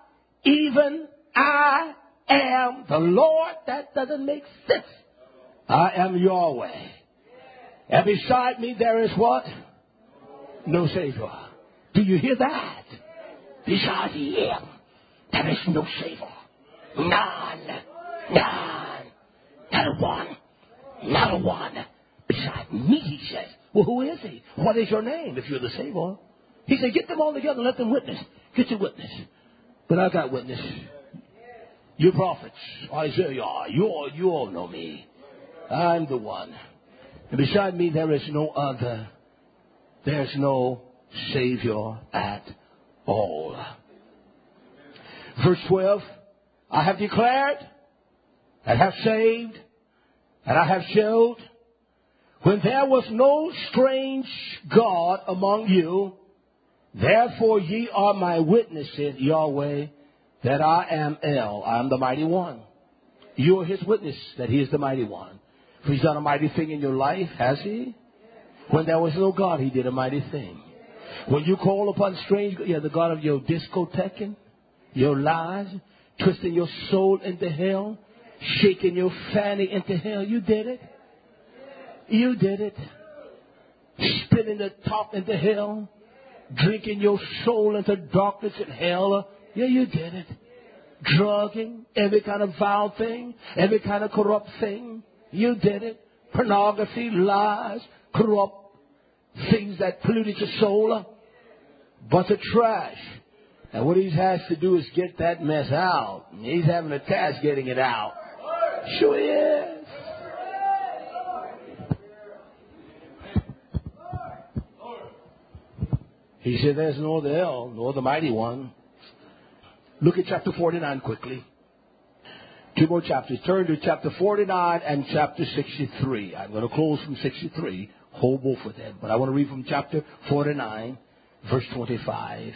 am the Lord. That doesn't make sense. I am Yahweh. And beside me there is what? No Savior. Do you hear that? Beside him, there is no Savior. None. Not a one. Not a one. Beside me, he says. Well, who is he? What is your name if you're the Savior? He said, get them all together and let them witness. Get your witness. But I got witness. You prophets, Isaiah, you all know me. I'm the one. And beside me there is no other. There's no Savior at all. Verse 12, I have declared and have saved and I have showed when there was no strange God among you, therefore ye are my witnesses, Yahweh, that I am El, I am the mighty one. You are his witness that he is the mighty one. For he's done a mighty thing in your life, has he? When there was no God, he did a mighty thing. When you call upon strange, the God of your discothequing, your lies, twisting your soul into hell, shaking your fanny into hell, you did it. You did it. Spinning the top into hell, drinking your soul into darkness and hell. Yeah, you did it. Drugging, every kind of vile thing, every kind of corrupt thing. You did it. Pornography, lies, corrupt things that polluted your soul. Bunch of trash. And what he has to do is get that mess out. He's having a task getting it out. Sure he is. He said, there's no other El, no other mighty one. Look at chapter 49 quickly. 2 more chapters. Turn to chapter 49 and chapter 63. I'm going to close from 63. Hold both of them. But I want to read from chapter 49, verse 25.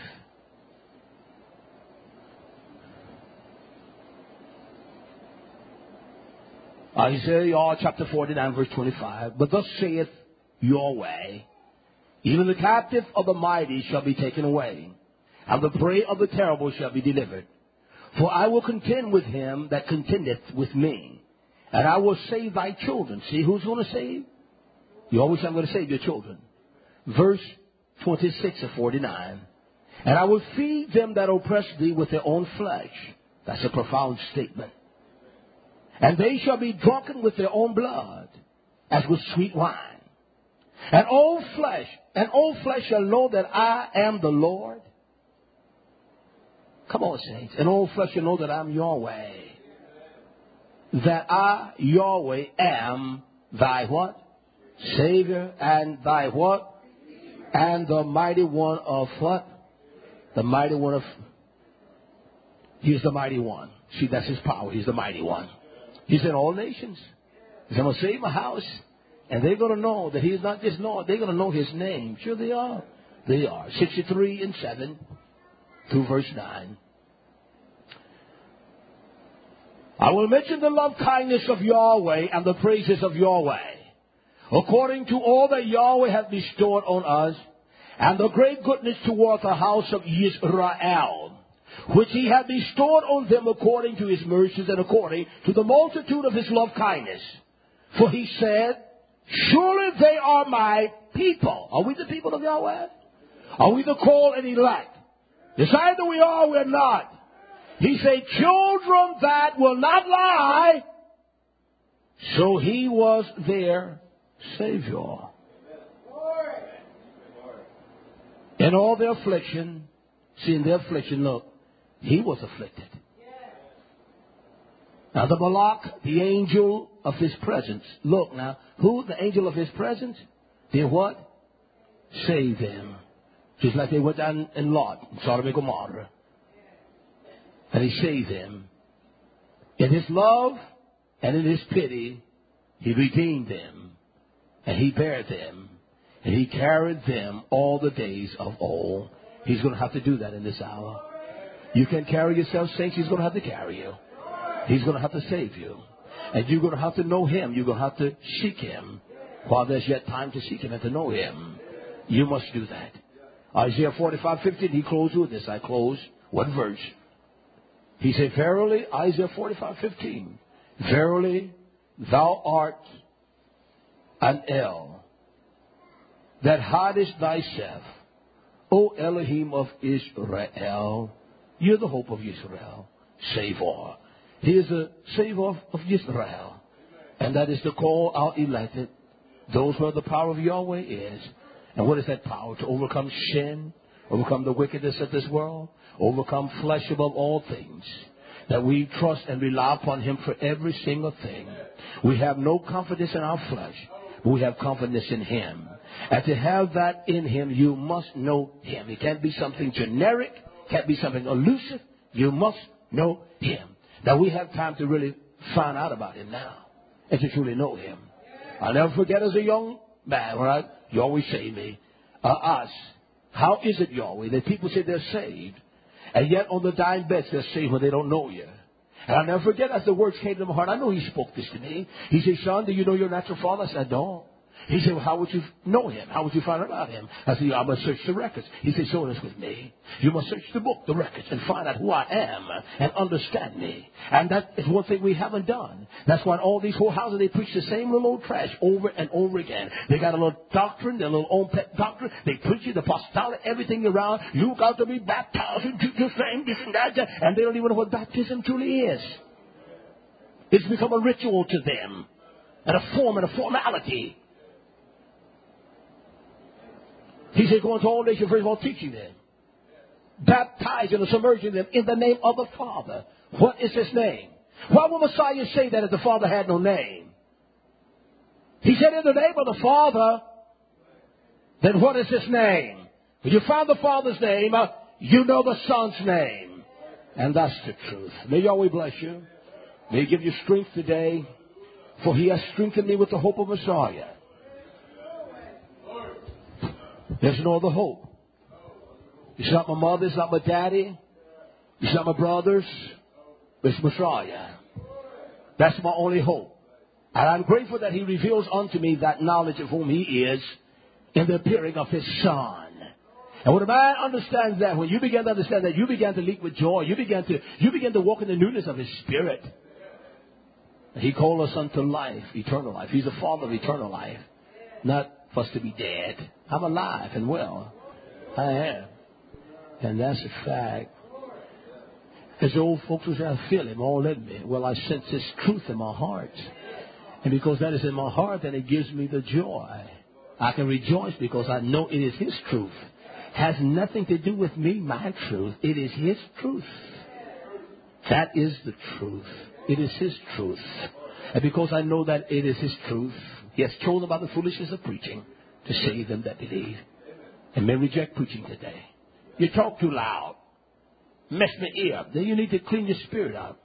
Isaiah chapter 49, verse 25. But thus saith Yahweh, even the captive of the mighty shall be taken away, and the prey of the terrible shall be delivered. For I will contend with him that contendeth with me, and I will save thy children. See who's going to save? You always say, I'm going to save your children. Verse 26 of 49. And I will feed them that oppress thee with their own flesh. That's a profound statement. And they shall be drunken with their own blood, as with sweet wine. And all flesh shall know that I am the Lord. Come on, saints. And all flesh shall know that I'm Yahweh. That I, Yahweh, am thy what? Savior, and thy what? And the mighty one of what? The mighty one of... He's the mighty one. See, that's his power. He's the mighty one. He's in all nations. He's going to save my house. And they're going to know that he's not just Lord. They're going to know his name. Sure they are. They are. 63 and 7 through verse 9. I will mention the love kindness of Yahweh and the praises of Yahweh, according to all that Yahweh hath bestowed on us, and the great goodness toward the house of Israel, which he hath bestowed on them according to his mercies and according to the multitude of his love kindness. For he said, surely they are my people. Are we the people of Yahweh? Are we the called and elect? Yes, either we are or we're not. He said, children that will not lie. So he was their Savior. In all their affliction, see, in their affliction, look, he was afflicted. Now the Malach, the angel of his presence. Look now, who? The angel of his presence? Did what? Save them. Just like they went down in Lot, in Sodom and Gomorrah. And he saved them. In his love and in his pity, he redeemed them. And he bare them. And he carried them all the days of old. He's going to have to do that in this hour. You can't carry yourself, saints. He's going to have to carry you. He's going to have to save you. And you're going to have to know him. You're going to have to seek him while there's yet time to seek him and to know him. You must do that. Isaiah 45:15, he closed with this. I close. What verse? He said, verily, Isaiah 45:15, verily, thou art an El, that hidest thyself, O Elohim of Israel. You're the hope of Israel. Savior. He is the Savior of Israel. And that is to call out elected, those where the power of Yahweh is. And what is that power? To overcome sin, overcome the wickedness of this world, overcome flesh above all things. That we trust and rely upon him for every single thing. We have no confidence in our flesh, but we have confidence in him. And to have that in him, you must know him. It can't be something generic, can't be something elusive. You must know him. Now we have time to really find out about him now and to truly know him. I'll never forget as a young man, right? You always say to me, us, how is it, Yahweh, that people say they're saved, and yet on the dying beds they're saved when they don't know you? And I'll never forget as the words came to my heart, I know he spoke this to me. He said, son, do you know your natural father? I said, I don't. He said, well, how would you know him? How would you find out about him? I said, I must search the records. He said, so it is with me. You must search the book, the records, and find out who I am and understand me. And that is one thing we haven't done. That's why in all these whorehouses, they preach the same little old trash over and over again. They got a little doctrine, their little own pet doctrine. They preach it, the apostolic, everything around. You got to be baptized in Jesus' name, this and that. And they don't even know what baptism truly is. It's become a ritual to them, and a form and a formality. He said, go into all nations, first of all, teaching them, baptizing and submerging them in the name of the Father. What is his name? Why would Messiah say that if the Father had no name? He said, in the name of the Father. Then what is his name? When you find the Father's name, you know the Son's name. And that's the truth. May Yahweh bless you. May he give you strength today, for he has strengthened me with the hope of Messiah. There's no other hope. It's not my mother, it's not my daddy, it's not my brothers, it's Messiah. That's my only hope. And I'm grateful that he reveals unto me that knowledge of whom he is in the appearing of his Son. And when a man understands that, when you begin to understand that, you begin to leap with joy. You begin to walk in the newness of his Spirit. He called us unto life, eternal life. He's the Father of eternal life, not for us to be dead. I'm alive and well. I am. And that's a fact. As the old folks would say, I feel him all in me. Well, I sense his truth in my heart. And because that is in my heart, then it gives me the joy. I can rejoice because I know it is his truth. Has nothing to do with me, my truth. It is his truth. That is the truth. It is his truth. And because I know that it is his truth, he has chosen by the foolishness of preaching to save them that believe. And may reject preaching today. You talk too loud. Mess my ear up. Then you need to clean your spirit out.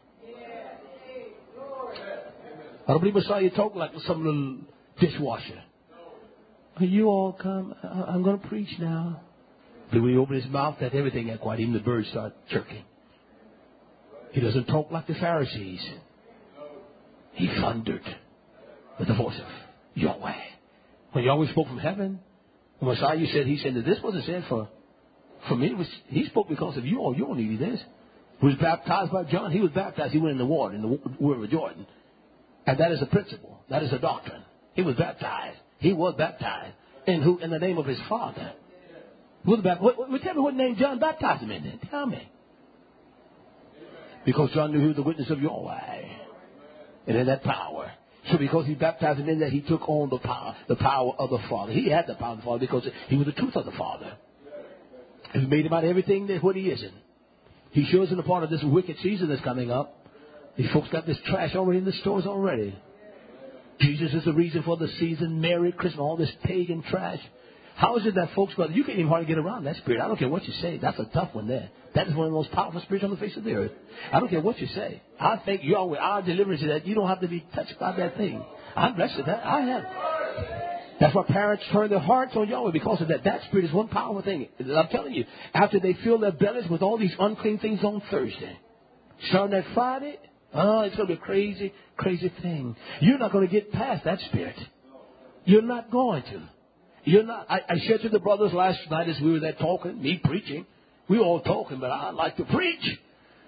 I don't believe Messiah talk like some little dishwasher. You all come. I'm going to preach now. But when he opened his mouth, that everything got quiet. Even the birds start chirping. He doesn't talk like the Pharisees. He thundered with the voice of Yahweh. When Yahweh spoke from heaven, when Messiah said, he said that this wasn't said for me. He spoke because of you all. You all needed this. He was baptized by John. He was baptized. He went in the water, in the river of Jordan. And that is a principle. That is a doctrine. He was baptized. He was baptized. In who? In the name of his Father. Tell me what name John baptized him in then. Tell me. Because John knew he was the witness of Yahweh. And in that power. So because he baptized him in that, he took on the power of the Father. He had the power of the Father because he was the truth of the Father. And he made him out of everything that what he isn't. He sure isn't a part of this wicked season that's coming up. These folks got this trash already in the stores already. Jesus is the reason for the season. Merry Christmas, all this pagan trash. How is it that folks go, you can't even hardly get around that spirit. I don't care what you say. That's a tough one there. That is one of the most powerful spirits on the face of the earth. I don't care what you say. I think Yahweh, our deliverance is that you don't have to be touched by that thing. I'm blessed with that. I have. That's why parents turn their hearts on Yahweh because of that. That spirit is one powerful thing. I'm telling you, after they fill their bellies with all these unclean things on Thursday, starting at Friday, Oh, it's going to be a crazy, crazy thing. You're not going to get past that spirit. You're not going to. You're not. I said to the brothers last night as we were there talking, me preaching. We were all talking, but I like to preach.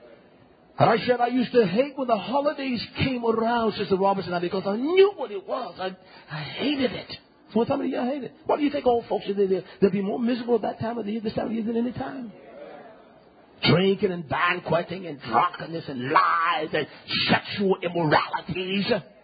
And I said I used to hate when the holidays came around, Sister Robertson, because I knew what it was. I hated it. So what time of the year I hate it? What do you think old folks did? They'll be more miserable at that time of the year, this time of the year, than any time? Drinking and banqueting and drunkenness and lies and sexual immoralities.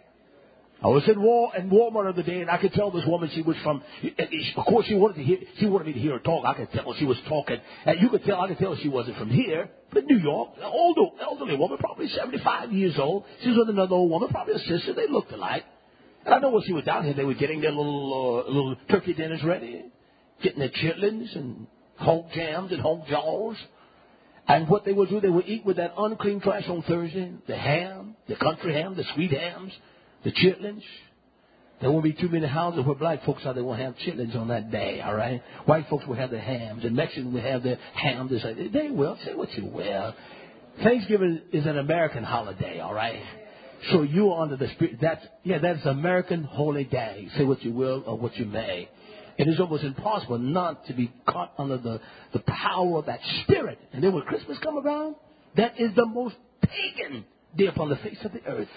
I was in Walmart the other day, and I could tell this woman she was from. Of course, she wanted me to hear her talk. I could tell she was talking, and I could tell she wasn't from here, but New York. An elderly woman, probably 75 years old. She was with another old woman, probably a sister. They looked alike. And I know when she was down here, they were getting their little turkey dinners ready, getting their chitlins and hog jams and hog jaws. And what they would do, they would eat with that unclean trash on Thursday, the ham, the country ham, the sweet hams, the chitlins. There won't be too many houses where black folks are. They won't have chitlins on that day, all right? White folks will have their hams, and Mexicans will have their hams. They will. Say what you will. Thanksgiving is an American holiday, all right? So you are under the spirit. That's American holy day. Say what you will or what you may. It is almost impossible not to be caught under the power of that spirit. And then when Christmas comes around, that is the most pagan day upon the face of the earth.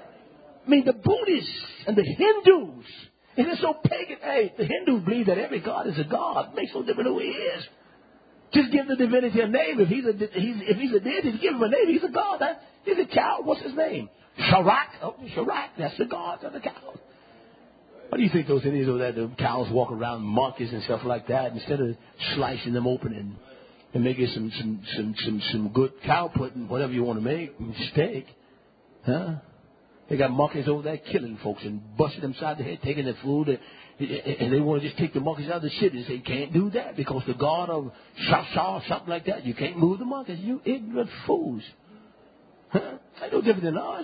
I mean, the Buddhists and the Hindus, and they're so pagan. Hey, the Hindus believe that every god is a god. It makes no difference who he is. Just give the divinity a name. If he's a deity, give him a name. He's a god. He's a cow. What's his name? Sharak. Oh, Sharak. That's the god of the cow. What do you think those Indians over there, the cows walk around, monkeys and stuff like that, instead of slicing them open and making some good cow pudding, whatever you want to make, steak, huh? They got monkeys over there killing folks and busting them side the head, taking their food, and they want to just take the monkeys out of the city and say, you can't do that because the god of Shah, something like that, you can't move the monkeys. You ignorant fools. Huh? Ain't no different than us.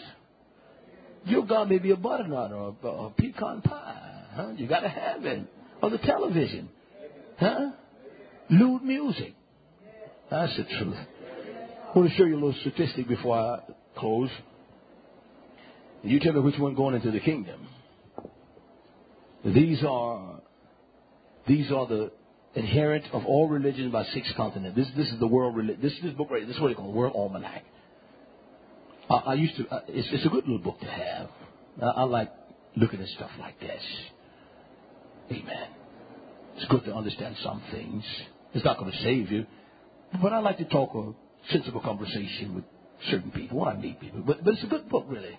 Your God may be a butternut or a pecan pie. Huh? You got to have it. Or the television. Huh? Lewd music. That's the truth. I want to show you a little statistic before I close. You tell me which one going into the kingdom. These are the inherent of all religions by 6 continents. This is the world religion. This book right here. This is what they call the World Almanac. It's a good little book to have. I like looking at stuff like this. Amen. It's good to understand some things. It's not going to save you. But I like to talk a sensible conversation with certain people when I meet people. But it's a good book, really.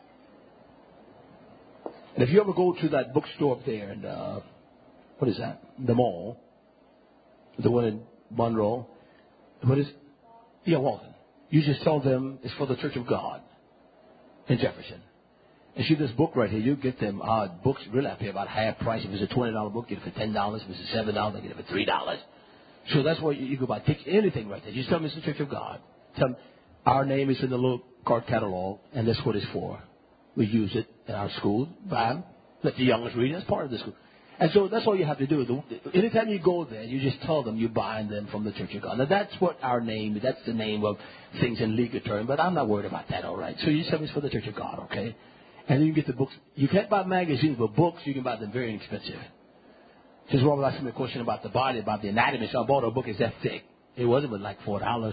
And if you ever go to that bookstore up there, and what is that? The mall. The one in Monroe. What is? Yeah, Walton. You just tell them it's for the Church of God in Jefferson. And see this book right here, you get them books really I pay about half price. If it's a $20 book, get it for $10. If it's a $7, get it for $3. So that's why you go buy anything right there. Just tell them it's the Church of God. Tell them our name is in the little card catalog, and that's what it's for. We use it in our school. Let the youngest read it as part of the school. And so that's all you have to do. Anytime you go there, you just tell them you're buying them from the Church of God. Now, that's what our name is. That's the name of things in legal term. But I'm not worried about that, all right? So you just tell me it's for the Church of God, okay? And then you get the books. You can't buy magazines, but books, you can buy them very inexpensive. Just Robert asked me a question about the body, about the anatomy. So I bought a book. It's that thick. It wasn't but like $4.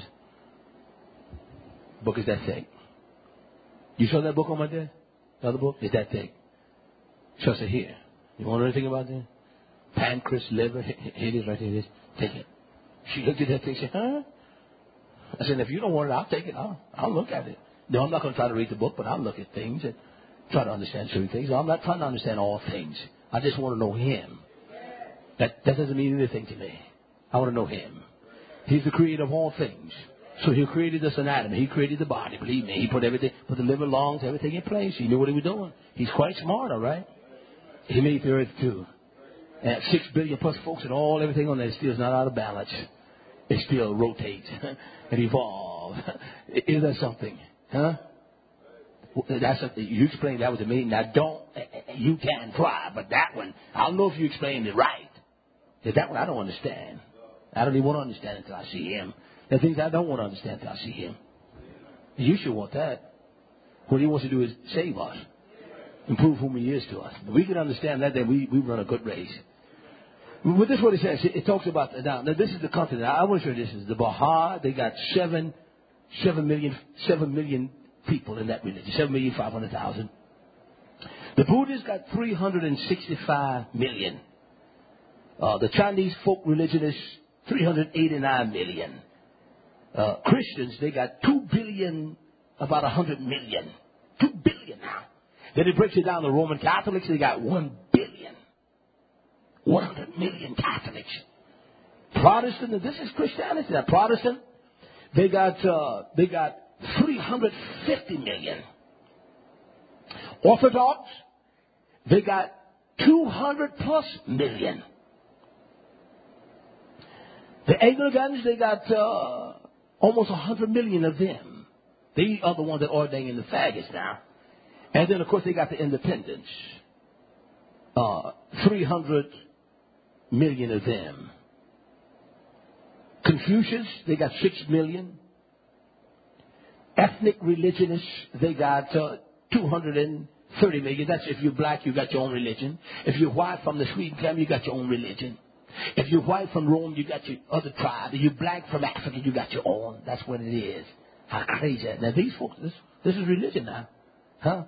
Book is that thick. You saw that book on my desk? The other book? It's that thick. So I said, here. You want to know anything about that? Pancreas, liver, here it is right here. It is. Take it. She looked at that thing and said, huh? I said, if you don't want it, I'll take it. I'll look at it. No, I'm not going to try to read the book, but I'll look at things and try to understand certain things. I'm not trying to understand all things. I just want to know Him. That doesn't mean anything to me. I want to know Him. He's the creator of all things. So He created this anatomy. He created the body. Believe me, He put everything, put the liver, lungs, everything in place. He knew what He was doing. He's quite smart, all right? He made the earth too. And 6 billion plus folks and everything on there still is not out of balance. It still rotates and evolves. Isn't that something? Huh? That's something. You explain that to me. Now you can try, but that one, I don't know if you explained it right. That one I don't understand. I don't even want to understand it until I see Him. There are things I don't want to understand until I see Him. You should want that. What he wants to do is save us and prove whom he is to us. If we can understand that, then we run a good race. But this is what it says. It talks about, now this is the continent. I want to show you this. Is the Baha'i. They got 7 million people in that religion. 7,500,000. The Buddhists got 365 million. The Chinese folk religion is 389 million. Christians, they got 2 billion, about 100 million. 2 billion now. Then it breaks it down to Roman Catholics. They got 1 billion. 100 million Catholics. Protestant, this is Christianity. Now, Protestant, they got 350 million. Orthodox, they got 200 plus million. The Anglicans, they got almost 100 million of them. They are the ones that ordain the faggots now. And then, of course, they got the independents. 300 million of them. Confucius, they got 6 million. Ethnic religionists, they got 230 million. That's if you're black, you got your own religion. If you're white from the Sweden family, you got your own religion. If you're white from Rome, you got your other tribe. If you're black from Africa, you got your own. That's what it is. How crazy that. Now these folks, this is religion now. Huh?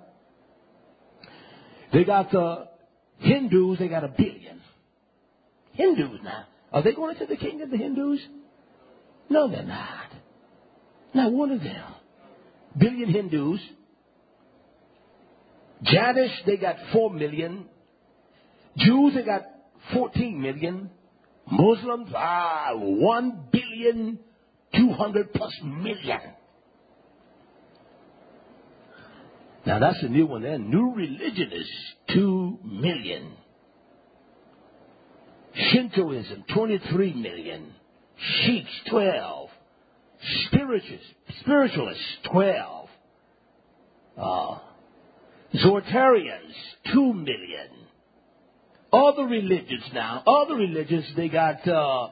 They got Hindus, they got 1 billion. Hindus now. Are they going into the kingdom, the Hindus? No, they're not. Not one of them. 1 billion Hindus. Jainis, they got 4 million. Jews, they got 14 million. Muslims, 1 billion 200 plus million. Now that's a new one there. New religionists, 2 million. Shintoism, 23 million. Sheiks, 12. Spiritualists, 12. Zoroastrians, 2 million. Other religions now, they got,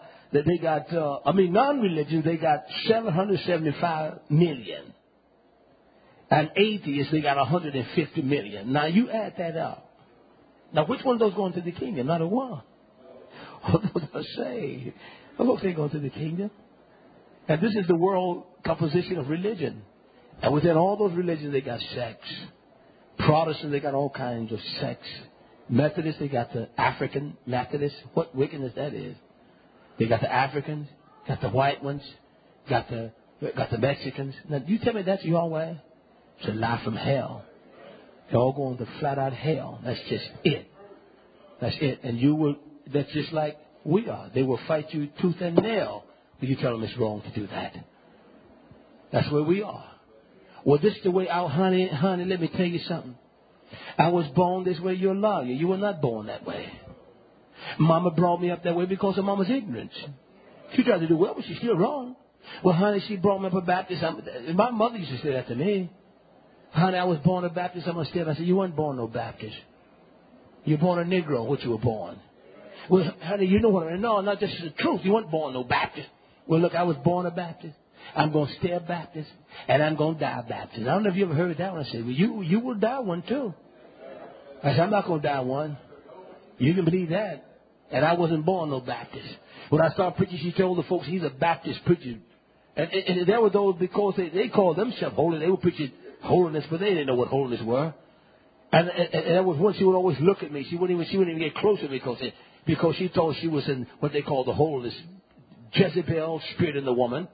non-religions, they got 775 million. And atheists, they got 150 million. Now you add that up. Now which one of those going to the kingdom? Not a one. All those are saved. Of course they go to the kingdom. And this is the world composition of religion. And within all those religions, they got sects. Protestants, they got all kinds of sects. Methodists, they got the African Methodists. What wickedness that is. They got the Africans, got the white ones, got the Mexicans. Now, you tell me that's your way? It's a lie from hell. They're all going to flat out hell. That's just it. That's it. And that's just like we are. They will fight you tooth and nail when you tell them it's wrong to do that. That's where we are. Well, this is the way out, honey, let me tell you something. I was born this way, you're a liar. You were not born that way. Mama brought me up that way because of mama's ignorance. She tried to do well, but she's still wrong. Well, honey, she brought me up a Baptist. My mother used to say that to me. Honey, I was born a Baptist. I'm a step. I said, you weren't born no Baptist. You were born a Negro, what you were born. Well, honey, you know what I mean. No, not just the truth. You weren't born no Baptist. Well, look, I was born a Baptist. I'm going to stay a Baptist, and I'm going to die a Baptist. I don't know if you ever heard that one. I said, well, you will die one, too. I said, I'm not going to die one. You can believe that. And I wasn't born no Baptist. When I started preaching, she told the folks he's a Baptist preacher. And there were those, because they called themselves holy, they were preaching holiness, but they didn't know what holiness were. And there was one, she would always look at me. She wouldn't even get close to me because she thought she was in what they call the holiness. Jezebel spirit in the woman.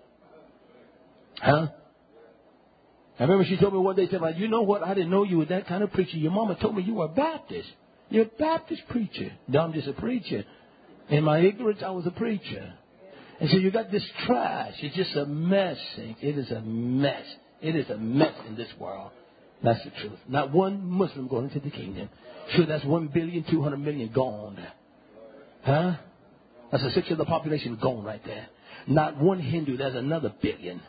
Huh? I remember she told me one day, you know what? I didn't know you were that kind of preacher. Your mama told me you were a Baptist. You're a Baptist preacher. No, I'm just a preacher. In my ignorance, I was a preacher. And so you got this trash. It's just a mess. It is a mess. It is a mess in this world. That's the truth. Not one Muslim going into the kingdom. Sure, that's 1,200,000,000 gone. Huh? That's a sixth of the population gone right there. Not one Hindu, that's another billion.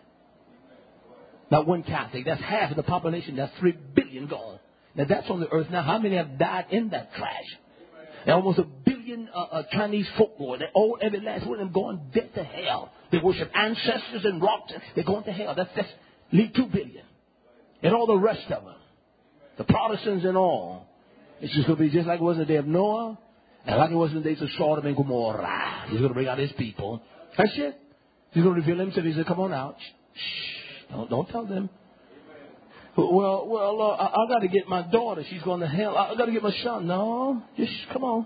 Not one Catholic, that's half of the population, that's 3 billion gone. Now that's on the earth. Now how many have died in that trash? There are almost 1 billion Chinese folklore. Every last one of them going dead to hell. They worship ancestors and rocks. They're going to hell. That's leave 2 billion. and all the rest of them, the Protestants and all. It's just going to be just like it was in the day of Noah, and like it was in the days of Sodom and Gomorrah. He's going to bring out his people. That's it. He's going to reveal himself. He said, come on out. Shh. Don't tell them. Well, I got to get my daughter. She's going to hell. I got to get my son. No, just come on.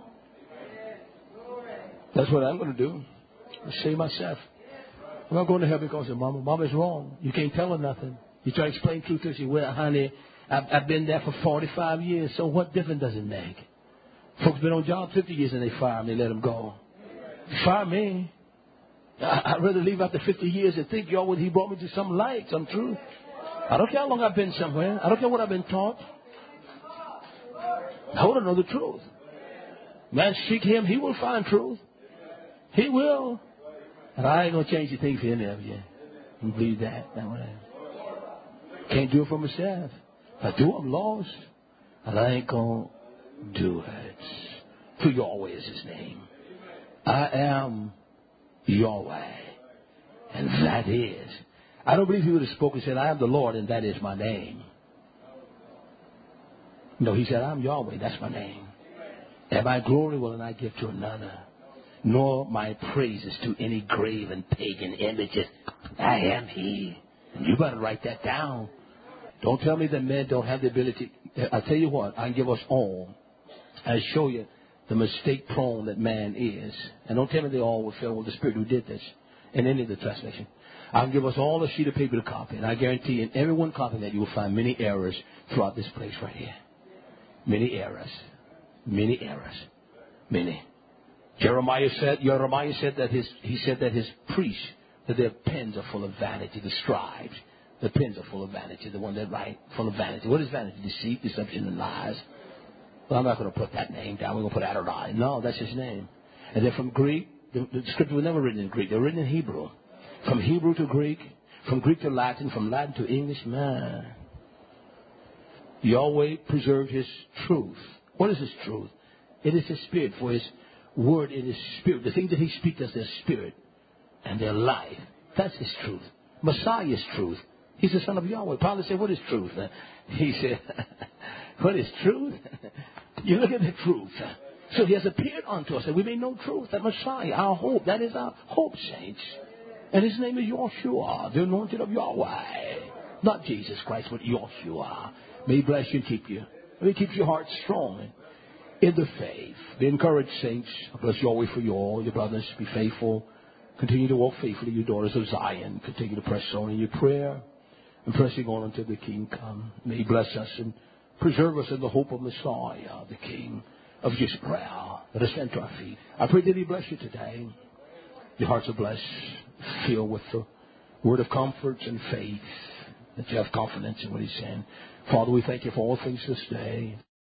That's what I'm going to do. I'll save myself. I'm not going to hell because of Mama's wrong. You can't tell her nothing. You try to explain truth to her. She, well, honey, I've been there for 45 years, so what difference does it make? Folks been on job 50 years and they fire them, they let them go. Fire me. I'd rather leave after 50 years and think, yo, he brought me to some light, some truth. I don't care how long I've been somewhere. I don't care what I've been taught. I want to know the truth. Man, seek him, he will find truth. He will. And I ain't going to change the thing for any of you. You believe that? Can't do it for myself. If I do, I'm lost. And I ain't going to do it. For Yahweh is his name. I am Yahweh. And that is. I don't believe he would have spoken and said, I am the Lord and that is my name. No, he said, I'm Yahweh, that's my name. And my glory will I give to another, nor my praises to any graven pagan images. I am he. And you better write that down. Don't tell me that men don't have the ability. I'll tell you what, I can give us all. I'll show you the mistake prone that man is. And don't tell me they all will fail with the Spirit who did this in any of the translation. I'll give us all a sheet of paper to copy. And I guarantee in every one copy that you will find many errors throughout this place right here. Many errors. Many errors. Many. Jeremiah said that his priests, that their pens are full of vanity, the scribes. The pens are full of vanity, the one that write full of vanity. What is vanity? Deceit, deception, and lies. Well, I'm not going to put that name down. We're going to put Adonai. No, that's his name. And then from Greek, the scripture was never written in Greek. They were written in Hebrew. From Hebrew to Greek, from Greek to Latin, from Latin to English, man. Yahweh preserved his truth. What is his truth? It is his spirit, for his word in his spirit. The things that he speaks as their spirit and their life. That's his truth. Messiah's truth. He's the son of Yahweh. Pilate said, what is truth? He said, what is truth? You look at the truth. So he has appeared unto us that we may know truth, that Messiah, our hope. That is our hope, saints. And his name is Yahshua, the anointed of Yahweh. Not Jesus Christ, but Yahshua. May he bless you and keep you. May he keep your heart strong in the faith. Be encouraged, saints. I bless Yahweh for you all. Your brothers, be faithful. Continue to walk faithfully, you daughters of Zion. Continue to press on in your prayer and pressing on until the King come. May he bless us and preserve us in the hope of Messiah, the King of Israel. Let us stand to our feet. I pray that he bless you today. Your hearts are blessed, filled with the word of comfort and faith, that you have confidence in what he's saying. Father, we thank you for all things this day.